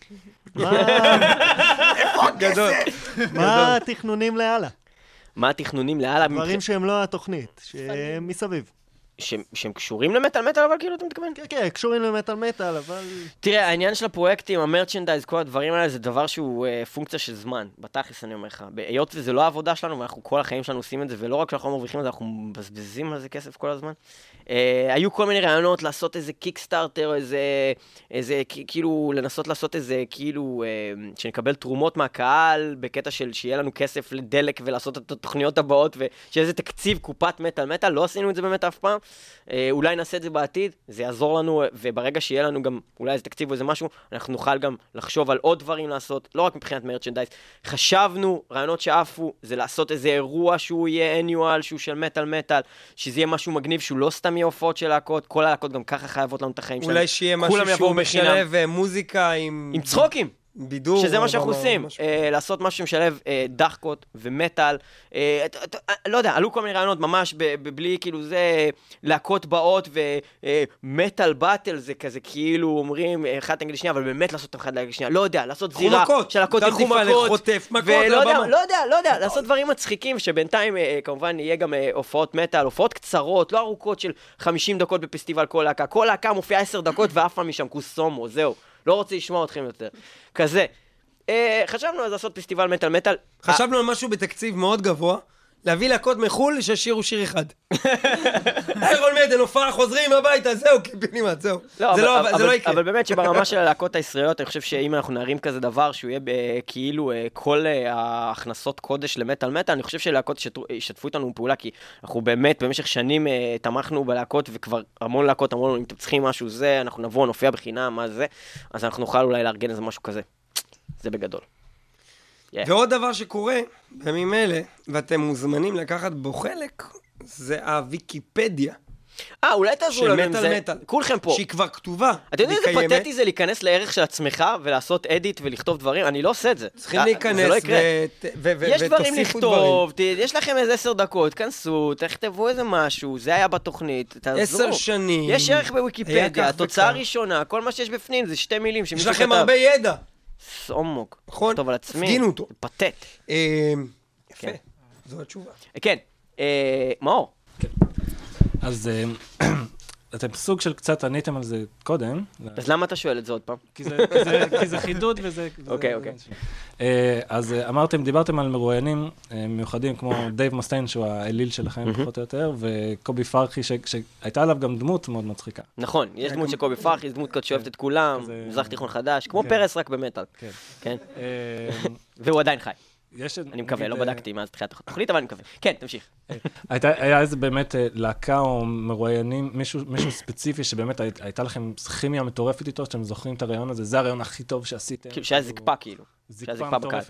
מה התכנונים להלאה? מה התכנונים להלאה? דברים שהם לא התוכנית, שהם מסביב. שהם קשורים למטל מטל, אבל כאילו אתה מתכוון? כן, כן, קשורים למטל מטל, אבל... תראה, העניין של הפרויקטים, המרצ'נדייז, כל הדברים האלה, זה דבר שהוא פונקציה של זמן, בתכלס אני אומר לך. היות וזה לא העבודה שלנו, ואנחנו כל החיים שלנו עושים את זה, ולא רק שאנחנו מרוויחים את זה, אנחנו מבזבזים על זה כסף כל הזמן. היו כל מיני רעיונות לעשות איזה קיקסטארטר, איזה כאילו, לנסות לעשות איזה כאילו, שנקבל תרומות מהקהל, בקטע של שיהיה לנו כסף לדלק ולעשות את התוכניות הבאות, ושיהיה איזה תקציב קופת מטל מטל, לא עשינו את זה באמת אף פעם. אולי נעשה את זה בעתיד, זה יעזור לנו, וברגע שיהיה לנו גם אולי איזה תקציב או איזה משהו, אנחנו נוכל גם לחשוב על עוד דברים לעשות, לא רק מבחינת מרצ'נדייז. חשבנו, רעיונות שעפו, זה לעשות איזה אירוע שהוא יהיה annual, שהוא של מטל מטל, שזה יהיה משהו מגניב, שהוא לא סתם יהיה הופעות של להקות, כל הלהקות גם ככה חייבות לנו את החיים שלנו. אולי שיהיה משהו שהוא משלב מוזיקה עם צחוקים. בידור. שזה מה שאנחנו עושים, לעשות משהו שמשלב דחקות ומטל, לא יודע, עלו כל מיני רעיונות ממש בלי כאילו זה להקות באות ומטל באטל זה כזה כאילו אומרים אחד נגד שנייה, אבל באמת לעשות אחד נגד שנייה, לא יודע, לעשות זירה של להקות עם חומקות, לא יודע, לעשות דברים מצחיקים שבינתיים כמובן יהיה גם הופעות מטל, הופעות קצרות, לא ארוכות של 50 דקות בפסטיבל כל להקה מופיעה 10 דקות ואף פעם משם קוסומו, זהו. לא רוצה לשמוע אתכם יותר. כזה. חשבנו אז לעשות פסטיבל מטל מטל. חשבנו על משהו בתקציב מאוד גבוה, להביא להקות מחול ששירו שיר אחד. איירון מיידן, הופעה, חוזרים הביתה, זהו, קיבינימט, זהו. זה לא יקרה. אבל באמת שברמה של הלהקות הישראליות, אני חושב שאם אנחנו נערים כזה דבר, שהוא יהיה כאילו כל ההכנסות קודש למטל מטל, אני חושב שלהקות ישתפו איתנו פעולה, כי אנחנו באמת במשך שנים תמכנו בלהקות, וכבר המון להקות אמרו לנו, אם אתם צריכים משהו זה, אנחנו נבוא, נופיע בחינם, מה זה, אז אנחנו נוכל אולי לארגן איזה משהו כזה. זה בגדול. ועוד דבר שקורה בימים אלה, ואתם מוזמנים לקחת בו חלק, זה הוויקיפדיה. אולי תעזרו לנו עם זה, כולכם פה. שהיא כבר כתובה. אתם יודעים איזה פתטי זה להיכנס לערך של עצמך, ולעשות אדיט ולכתוב דברים? אני לא עושה את זה. צריכים להיכנס יש דברים לכתוב, יש לכם איזה 10 דקות, כנסו, תכתבו איזה משהו, זה היה בתוכנית, תעזרו. 10 שנים. יש ערך בוויקיפדיה, התוצאה הראשונה, כל מה שיש בפנים זה 2 מילים. יש לכם הרבה ידע. סומוק. נכון. טוב על עצמי. הפגינו אותו. פתט. יפה. זו התשובה. כן. מאור. אז אתם סוג של קצת עניתם על זה קודם. אז למה אתה שואל את זה עוד פעם? כי זה חידוד וזה... אוקיי. אז דיברתם על מרואיינים מיוחדים כמו דייב מסטיין, שהוא האליל שלכם פחות או יותר, וקובי פרחי, שהייתה עליו גם דמות מאוד מצחיקה. נכון, יש דמות של קובי פרחי, יש דמות כזאת שאוהבת את כולם, מזרח תיכון חדש, כמו פרס רק במטל. כן. והוא עדיין חי. אני מקווה, לא בדקתי מאז תחילת התוכנית, אבל אני מקווה. כן, תמשיך. היה איזה באמת להקה או מרואיינים, מישהו ספציפי שבאמת הייתה לכם כימיה מטורפת איתו, שאתם זוכרים את הרעיון הזה, זה הרעיון הכי טוב שעשיתם. שהיה זקפה כאילו. זקפה מטורפת.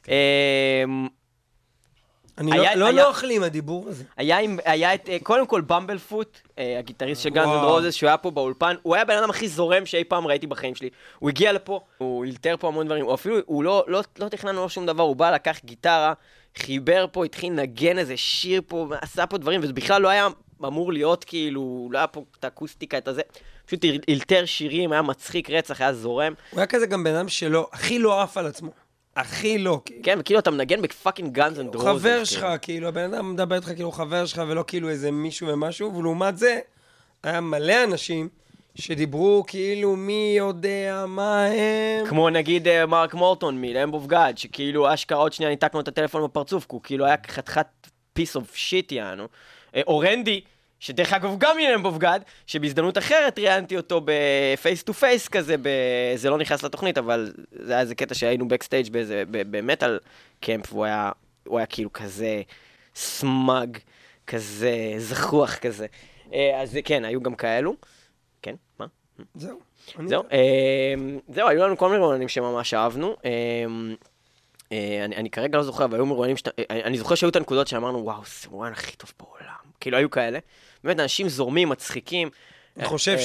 לא נוח לי עם הדיבור הזה. היה את, קודם כל, במבל פוט, הגיטריסט של גאנז אנד רוזס, שהוא היה פה באולפן, הוא היה בן אדם הכי זורם שאי פעם ראיתי בחיים שלי. הוא הגיע לפה, הוא ילתר פה המון דברים, או אפילו, הוא לא תכנן לו שום דבר, הוא בא, לקח גיטרה, חיבר פה, התחיל נגן איזה שיר פה, עשה פה דברים, וזה בכלל לא היה אמור להיות כאילו, לא היה פה את האקוסטיקה, את הזה. פשוט ילתר שירים, היה מצחיק רצח, היה זורם. הוא היה כזה גם בן אדם שלא, הכי לא עף על עצמו. הכי לא. כן, וכאילו אתה מנגן בפאקינג גאנז אנד רוזס. חבר שלך, כאילו, הבן אדם מדבר איתך כאילו חבר שלך, ולא כאילו איזה מישהו ומשהו, ולעומת זה, היה מלא אנשים שדיברו כאילו מי יודע מה הם. כמו נגיד מרק מורטון מ-Lamb of God, שכאילו אשכרה עוד שנייה ניתקנו את הטלפון בפרצוף, כי הוא כאילו היה חתיכת piece of shit יענו. או רנדי, שדרך אגב גם מ-Lamb of God, שבהזדמנות אחרת ראיינתי אותו בפייס טו פייס כזה, זה לא נכנס לתוכנית, אבל זה היה איזה קטע שהיינו בקסטייג' במטל קמפ, והוא היה כאילו כזה סמג, כזה זכוח כזה. אז כן, היו גם כאלו. כן, מה? זהו. זהו, היו לנו כל מיני מרואיינים שממש אהבנו. אני כרגע לא זוכר, אבל היו מרואיינים, אני זוכר שהיו את הנקודות שאמרנו, וואו, זה מרואיין הכי טוב בעולם. כאילו, היו כאלה. באמת, אנשים זורמים, מצחיקים. אני חושב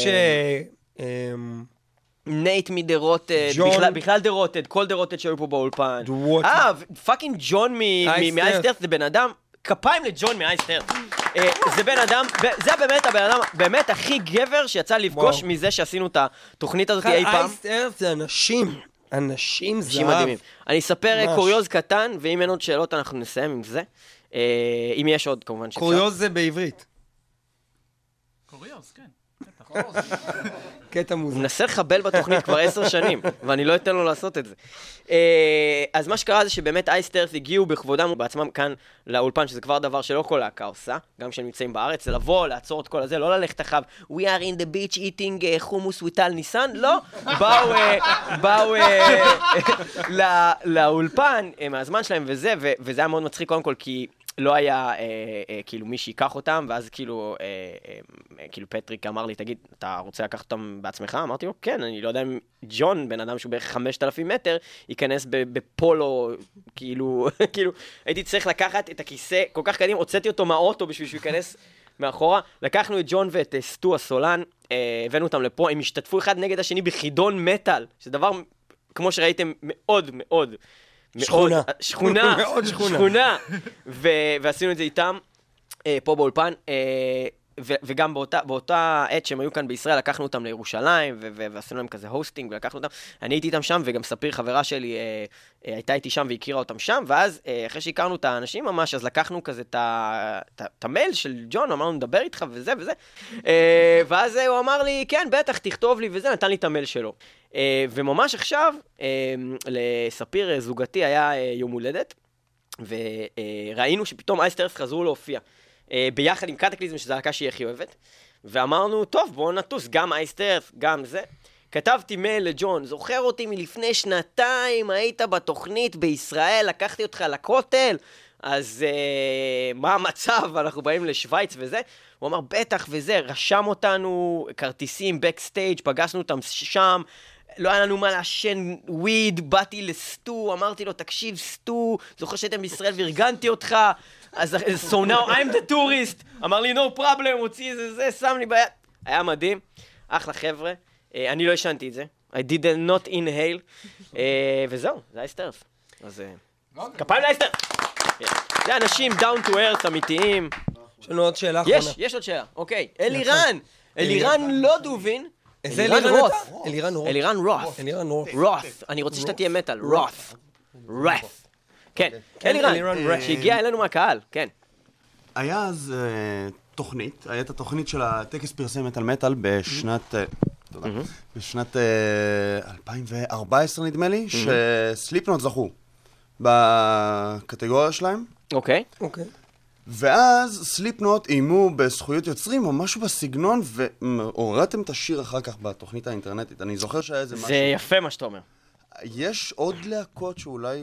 נייט מדרוטד, בכלל דרוטד, כל דרוטד שהיו פה באולפן. פאקינג ג'ון מאייסטרס, זה בן אדם כפיים לג'ון מאייסטר. זה בן אדם, זה באמת הבן אדם, באמת הכי גבר שיצא לפגוש מזה שעשינו את התוכנית הזאת אי פעם. אייסטר זה אנשים. אנשים זהב. מדהימים. אני אספר קוריוז קטן, ואם אין עוד שאלות אנחנו נסיים עם זה. אם יש עוד כמובן שאפשר. קוריוז זה בעברית. קוריוז, כן. קטע מוזר. הוא מנסה לחבל בתוכנית כבר 10 שנים, ואני לא אתן לו לעשות את זה. אז מה שקרה זה שבאמת אייסטרס הגיעו בכבודם בעצמם כאן לאולפן, שזה כבר דבר שלא כל להקה עושה, גם כשהם נמצאים בארץ, זה לבוא, לעצור את כל הזה, לא ללכת אחריו, we are in the beach eating חומוס with טל ניסן, לא, באו לאולפן מהזמן שלהם וזה, וזה היה מאוד מצחיק קודם כל, כי לא היה כאילו מי שיקח אותם, ואז כאילו פטריק אמר לי, תגיד, אתה רוצה לקחת אותם בעצמך? אמרתי לו, כן, אני לא יודע אם ג'ון, בן אדם שהוא בערך 5,000 מטר, ייכנס בפולו, כאילו, הייתי צריך לקחת את הכיסא כל כך קדימה, הוצאתי אותו מהאוטו בשביל שהוא ייכנס מאחורה, לקחנו את ג'ון ואת סטו הסולן, הבאנו אותם לפה, הם השתתפו אחד נגד השני בחידון מטל, שזה דבר, כמו שראיתם, מאוד מאוד שכונה. ועשינו את זה איתם פה באולפן, וגם באותה עת שהם היו כאן בישראל, לקחנו אותם לירושלים, ועשינו להם כזה הוסטינג, ולקחנו אותם. אני הייתי איתם שם, וגם ספיר, חברה שלי, הייתה איתי שם והכירה אותם שם, ואז אחרי שהכרנו את האנשים ממש, אז לקחנו כזה את המייל של ג'ון, אמרנו, נדבר איתך וזה וזה, ואז הוא אמר לי, כן, בטח, תכתוב לי וזה, נתן לי את המייל שלו. וממש עכשיו, לספיר זוגתי היה יום הולדת, וראינו שפתאום אייסטרס חזרו להופיע. ביחד עם קטקליזם, שזו הלהקה שהיא הכי אוהבת, ואמרנו, טוב, בואו נטוס, גם אייסטרס, גם זה. כתבתי מייל לג'ון, זוכר אותי מלפני 2 היית בתוכנית בישראל, לקחתי אותך לכותל, אז מה המצב? אנחנו באים לשוויץ וזה. הוא אמר, בטח וזה, רשם אותנו, כרטיסים, בקסטייג', פגשנו אותם שם, לא היה לנו מה לעשן וויד, באתי לסטו, אמרתי לו, תקשיב, סטו, זוכר שהייתם בישראל וארגנתי אותך, אז so now I'm the tourist, אמר לי, no problem, הוציא זה, שם לי ביד. היה מדהים, אחלה חבר'ה, אני לא ישנתי את זה, I did not inhale, וזהו, זה אייסטרס. אז כפיים לאייסטרס. זה אנשים down to earth אמיתיים. יש לנו עוד שאלה אחרונה. יש עוד שאלה, אוקיי. אלירן לא דובין. איזה אלירן רוט? אלירן רוט. רוט. אני רוצה שאתה תהיה מטל. רוט. כן. אלירן, שהגיע אלינו מהקהל, כן. היה אז תוכנית, הייתה תוכנית של הטקס פרסי מטל בשנת 2014 נדמה לי, שסליפנוט זכו בקטגוריה שלהם. אוקיי. ואז סליפנוט איימו בזכויות יוצרים או משהו בסגנון, והורדתם את השיר אחר כך בתוכנית האינטרנטית. אני זוכר שהיה איזה משהו. זה יפה מה שאתה אומר. יש עוד להקות שאולי...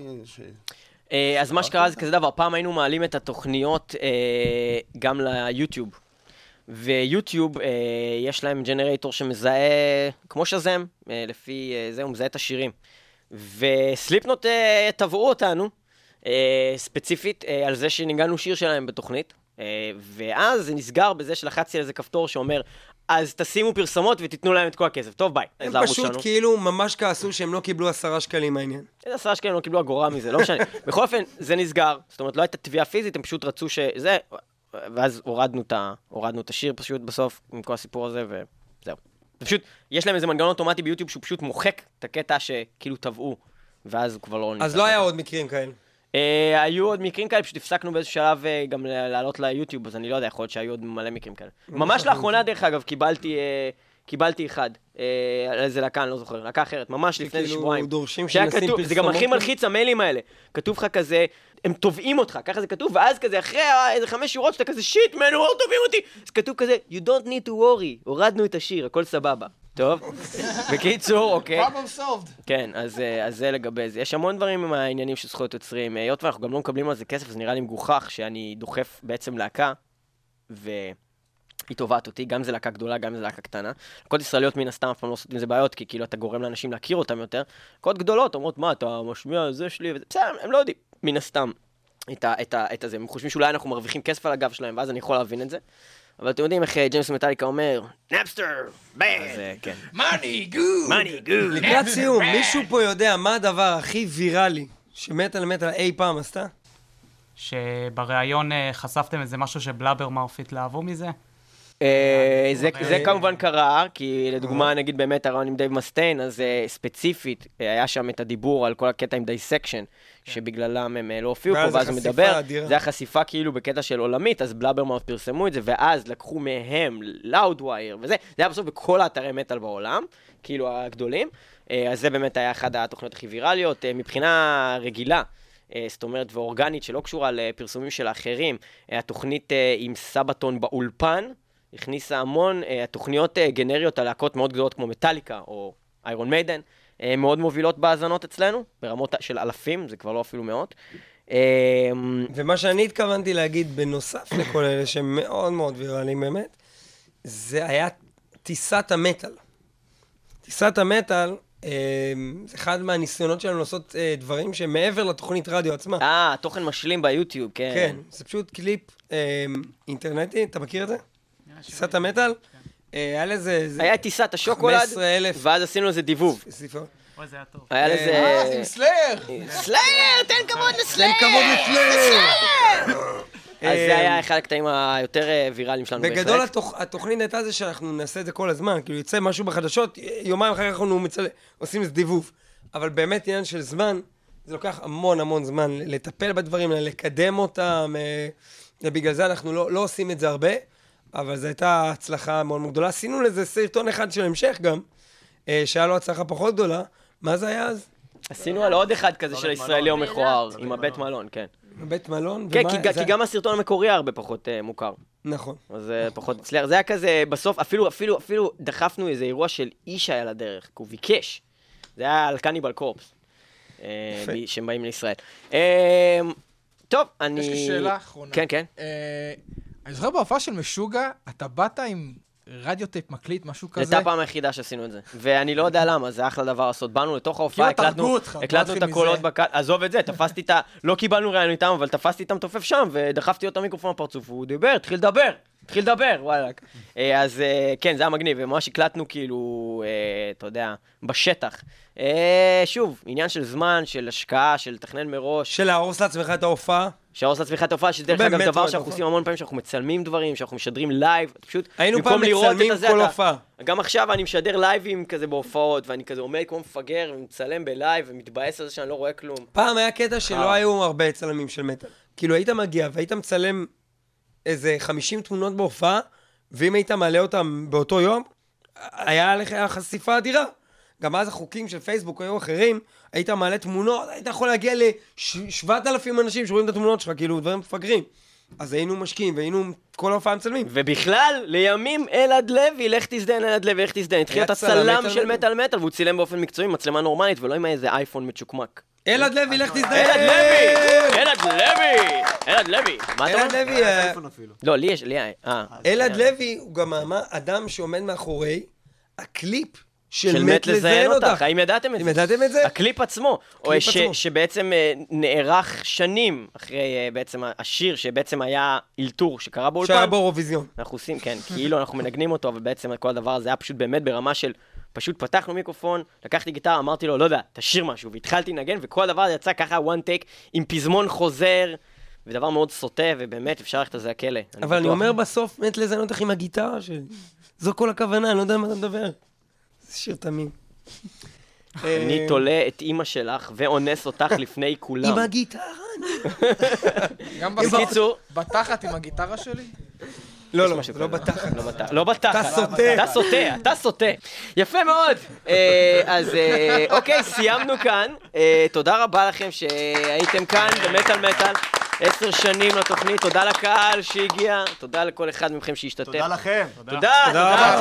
אז מה שקרה זה כזה דבר, פעם היינו מעלים את התוכניות גם ליוטיוב. ויוטיוב יש להם ג'נרייטור שמזהה, כמו שזם, לפי זה הוא מזהה את השירים. וסליפנוט תבעו אותנו, ספציפית על זה שניגענו שיר שלהם בתוכנית, ואז זה נסגר בזה שלחצתי על איזה כפתור שאומר, אז תשימו פרסמות ותיתנו להם את כל הכסף. טוב, ביי. הם פשוט כאילו ממש כעסו שהם לא קיבלו 10 שקלים מהעניין. איזה 10 שקלים לא קיבלו אגורה מזה, לא משנה. בכל אופן, זה נסגר, זאת אומרת, לא הייתה תביעה פיזית, הם פשוט רצו שזה, ואז הורדנו את השיר פשוט בסוף, עם כל הסיפור הזה, וזהו. פשוט, יש להם איזה מנגנון אוטומטי ביוטיוב שהוא פשוט מוחק את הקטע שכאילו טבעו, ואז הוא כבר לא נמצא. אז לא היה עוד מקרים כאלה. היו עוד מקרים כאלה, פשוט הפסקנו באיזשהו שלב גם לעלות ליוטיוב, אז אני לא יודע, יכול להיות שהיו עוד מלא מקרים כאלה. ממש לאחרונה, דרך אגב, קיבלתי אחד, על איזה להקה, אני לא זוכר, להקה אחרת, ממש לפני איזה שבועיים. זה גם הכי מלחיץ המיילים האלה. כתוב לך כזה, הם תובעים אותך, ככה זה כתוב, ואז כזה, אחרי איזה 5 שורות, שאתה כזה, שיט, מנואר, תובעים אותי! אז כתוב כזה, you don't need to worry, הורדנו את השיר, הכל סבבה. טוב, בקיצור, אוקיי. problem solved. כן, אז זה לגבי זה. יש המון דברים עם העניינים של זכויות יוצרים. היות ואנחנו גם לא מקבלים על זה כסף, אז נראה לי מגוחך שאני דוחף בעצם להקה, והיא תובעת אותי, גם זה להקה גדולה, גם זה להקה קטנה. להקות ישראליות מן הסתם אף פעם לא עושות עם זה בעיות, כי כאילו אתה גורם לאנשים להכיר אותם יותר. להקות גדולות אומרות, מה, אתה משמיע זה שלי, וזה בסדר, הם לא יודעים, מן הסתם, את זה. הם חושבים שאולי אנחנו מרוויחים כסף על הגב שלהם, ואז אני יכול להבין את זה. אבל אתם יודעים איך ג'יימס מטאליקה אומר, נאפסטר, כן. money good. לקראת סיום, מישהו פה יודע מה הדבר הכי ויראלי שמטל אי פעם עשתה? שבריאיון חשפתם איזה משהו שבלאברמאוף התלהבו מזה? זה כמובן קרה, כי לדוגמה נגיד באמת הרעיון עם דייב מסטיין, אז ספציפית היה שם את הדיבור על כל הקטע עם דייסקשן, שבגללם הם לא הופיעו פה, ואז הוא מדבר, זה החשיפה כאילו בקטע של עולמית, אז בלאברמאוף פרסמו את זה, ואז לקחו מהם לאודווייר, וזה היה בסוף בכל האתרי מטל בעולם, כאילו הגדולים, אז זה באמת היה אחד התוכניות הכי ויראליות, מבחינה רגילה. זאת אומרת, ואורגנית שלא קשורה לפרסומים של האחרים, התוכנית עם סבתון באולפן, הכניסה המון תוכניות גנריות על להקות מאוד גדולות כמו מטליקה או איירון מיידן, מאוד מובילות בהאזנות אצלנו, ברמות של אלפים, זה כבר לא אפילו מאות. ומה שאני התכוונתי להגיד בנוסף לכל אלה שהם מאוד מאוד ויראליים באמת, זה היה טיסת המטל. טיסת המטל, זה אחד מהניסיונות שלנו לעשות דברים שמעבר לתוכנית רדיו עצמה. תוכן משלים ביוטיוב, כן. כן, זה פשוט קליפ אינטרנטי, אתה מכיר את זה? טיסת המטל? היה לזה... היה טיסת השוקולד, ואז עשינו לזה דיבוב. אוי, זה היה טוב. היה לזה... עם סלאר! סלאר! תן כבוד לסלאר! תן כבוד לסלאר! אז זה היה אחד הקטעים היותר ויראליים שלנו. בגדול התוכנית הייתה זה שאנחנו נעשה את זה כל הזמן, כאילו יוצא משהו בחדשות, יומיים אחר כך אנחנו עושים איזה דיבוב. אבל באמת עניין של זמן, זה לוקח המון המון זמן לטפל בדברים, לקדם אותם, ובגלל זה אנחנו לא עושים את זה הרבה, אבל זו הייתה הצלחה מאוד מאוד גדולה. עשינו לזה סרטון אחד של המשך גם, שהיה לו הצלחה פחות גדולה. מה זה היה אז? עשינו על עוד אחד כזה של הישראלי או מכוער, עם הבית מלון, כן. בית מלון? כן, כי גם הסרטון המקורי הרבה פחות מוכר. נכון. אז זה פחות הצליח. זה היה כזה, בסוף, אפילו דחפנו איזה אירוע של איש היה לדרך, כי הוא ביקש. זה היה על קניבל קורפס, שהם באים לישראל. טוב, אני... יש לי שאלה אחרונה. כן, כן. אני זוכר בהופעה של משוגע, אתה באת עם רדיו טייפ מקליט, משהו כזה? זו הייתה הפעם היחידה שעשינו את זה. ואני לא יודע למה, זה אחלה דבר לעשות. באנו לתוך ההופעה, הקלטנו את הקולות בקל... עזוב את זה, תפסתי את ה... לא קיבלנו רעיון איתם, אבל תפסתי את המתופף שם, ודחפתי אותו מיקרופון בפרצוף, והוא דיבר, התחיל לדבר, וואלה. אז כן, זה היה מגניב, וממש הקלטנו כאילו, אתה יודע, בשטח. שוב, עניין של זמן, של השקעה, של לתכנן מראש. של להרוס לעצמך את ההופעה. שהרוס לעצמך את ההופעה, שזה דרך אגב דבר שאנחנו עושים המון פעמים, שאנחנו מצלמים דברים, שאנחנו משדרים לייב, פשוט היינו פעם מצלמים כל הופעה. גם עכשיו אני משדר לייבים כזה בהופעות, ואני כזה עומד כמו מפגר, ומצלם בלייב, ומתבאס על זה שאני לא רואה כלום. פעם היה קטע שלא היו הרבה צלמים של מטל. כאילו היית מגיע והיית מצלם איזה 50 תמונות בהופעה, ואם היית מעלה אותם באותו יום, היה לך חשיפה אדירה. גם אז החוקים של פייסבוק היו אחרים, היית מעלה תמונות, היית יכול להגיע ל7,000 אנשים שרואים את התמונות שלך, כאילו דברים מפגרים. אז היינו משקיעים, והיינו כל ההופעה מצלמים. ובכלל, לימים אלעד לוי, לך תזדן, התחיל את הצלם של מטל, והוא צילם באופן מקצועי, מצלמה נורמלית, ולא עם איזה אייפון מצ'וקמק. אלעד לוי, לך תזדן! אלעד לוי! מה אתה אומר? לא, לי היה. אלעד לוי הוא גם אדם שעומד מאחורי הקליפ של מת לזיין אותך. האם ידעתם את זה? ידעתם את זה? הקליפ עצמו, שבעצם נערך שנים אחרי בעצם השיר שבעצם היה אילתור שקרה באולפן. שהיה באירוויזיון. אנחנו עושים, כן, כאילו אנחנו מנגנים אותו, אבל בעצם כל הדבר הזה היה פשוט באמת ברמה של, פשוט פתחנו מיקרופון, לקחתי גיטרה, אמרתי לו, לא יודע, תשיר משהו, והתחלתי לנגן, וכל הדבר יצא ככה one take עם פזמון חוזר, ודבר מאוד סוטה, ובאמת אפשר ללכת על זה הכלא. אבל אני אומר בסוף, מת לזיין אותך עם הגיטרה שלי. זו כל הכוונה, אני לא יודע מה אתה מדבר. זה שיר תמים. אני תולה את אמא שלך ואונס אותך לפני כולם. עם הגיטרה. גם בתחת עם הגיטרה שלי? לא, לא בתחת. לא בתחת. אתה סוטה. יפה מאוד. אז אוקיי, סיימנו כאן. תודה רבה לכם שהייתם כאן במטל. 10 שנים לתוכנית, תודה לקהל שהגיע, תודה לכל אחד מכם שהשתתף. תודה לכם. תודה.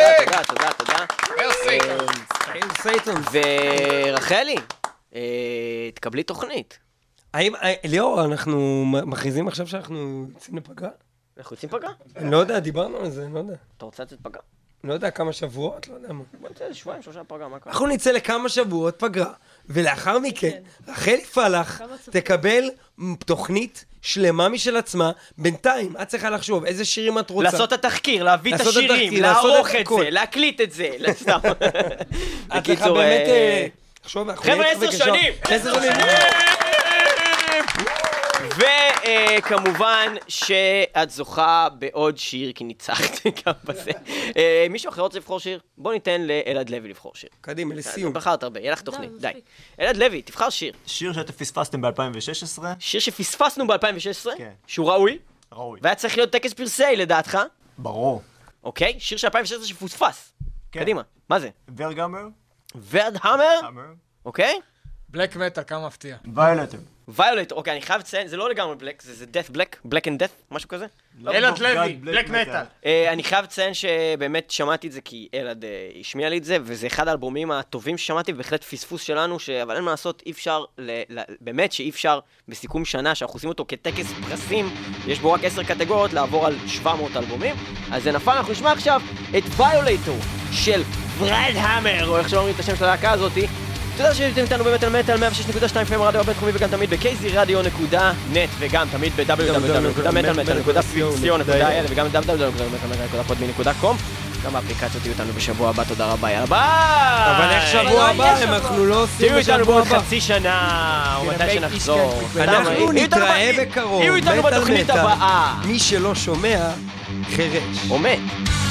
ורחלי, תקבלי תוכנית. ליאור, אנחנו מכריזים עכשיו שאנחנו יוצאים לפגרה? אנחנו יוצאים פגרה? אני לא יודע, דיברנו על זה, אני לא יודע. אתה רוצה לצאת פגרה? אני לא יודע, כמה שבועות, לא יודע מה. בוא נצא שבועיים, 3 פגרה, מה קרה? אנחנו נצא לכמה שבועות פגרה, ולאחר מכן, רחלי פלח תקבל תוכנית שלמה משל עצמה, בינתיים, את צריכה לחשוב איזה שירים את רוצה. לעשות את התחקיר, להביא את השירים, לערוך את זה, להקליט את זה, סתם. את צריכה באמת... חבר'ה, 10 שנים! וכמובן שאת זוכה בעוד שיר, כי ניצחת גם בזה. מישהו אחר רוצה לבחור שיר? בוא ניתן לאלעד לוי לבחור שיר. קדימה, לסיום. בחרת הרבה, יהיה לך תוכנית, די. אלעד לוי, תבחר שיר. שיר שאתם פספסתם ב-2016? שיר שפספסנו ב-2016? כן. שהוא ראוי? ראוי. והיה צריך להיות טקס פרסי, לדעתך? ברור. אוקיי, שיר של 2016 שפוספס. קדימה, מה זה? ורגאמר? ורד המר? אוקיי? בלק מטל, כמה מפתיע. ויולטר. ויולט, אוקיי, אני חייב לציין, זה לא לגמרי בלק, זה death black, black and death, משהו כזה. אלעד לוי, בלק מטל. אני חייב לציין שבאמת שמעתי את זה כי אלעד השמיע לי את זה, וזה אחד האלבומים הטובים ששמעתי, ובהחלט פספוס שלנו, אבל אין מה לעשות, אי אפשר, באמת שאי אפשר בסיכום שנה, שאנחנו עושים אותו כטקס פרסים, יש בו רק 10 קטגוריות, לעבור על 700 אלבומים, אז זה נפל, אנחנו נשמע עכשיו את ויולטור של ורד המר, או איך שאומרים את השם של הלהקה הזאתי. תודה שאתם איתנו במטל מטל 106.2 FM רדיו הבינתחומי וגם תמיד ב-kzradio.net וגם תמיד ב-www.metalmetal.co.il וגם www.metalmetal.podme.com גם באפליקציות תהיו איתנו בשבוע הבא, תודה רבה, יאללה ביי! אבל איך שבוע הבא? אנחנו לא עושים תהיו איתנו בשבוע בעוד הבא. חצי שנה, או מתי שנחזור. אנחנו נתראה בקרוב. תהיו איתנו בתוכנית הבאה. מי שלא שומע, חרש. עומד.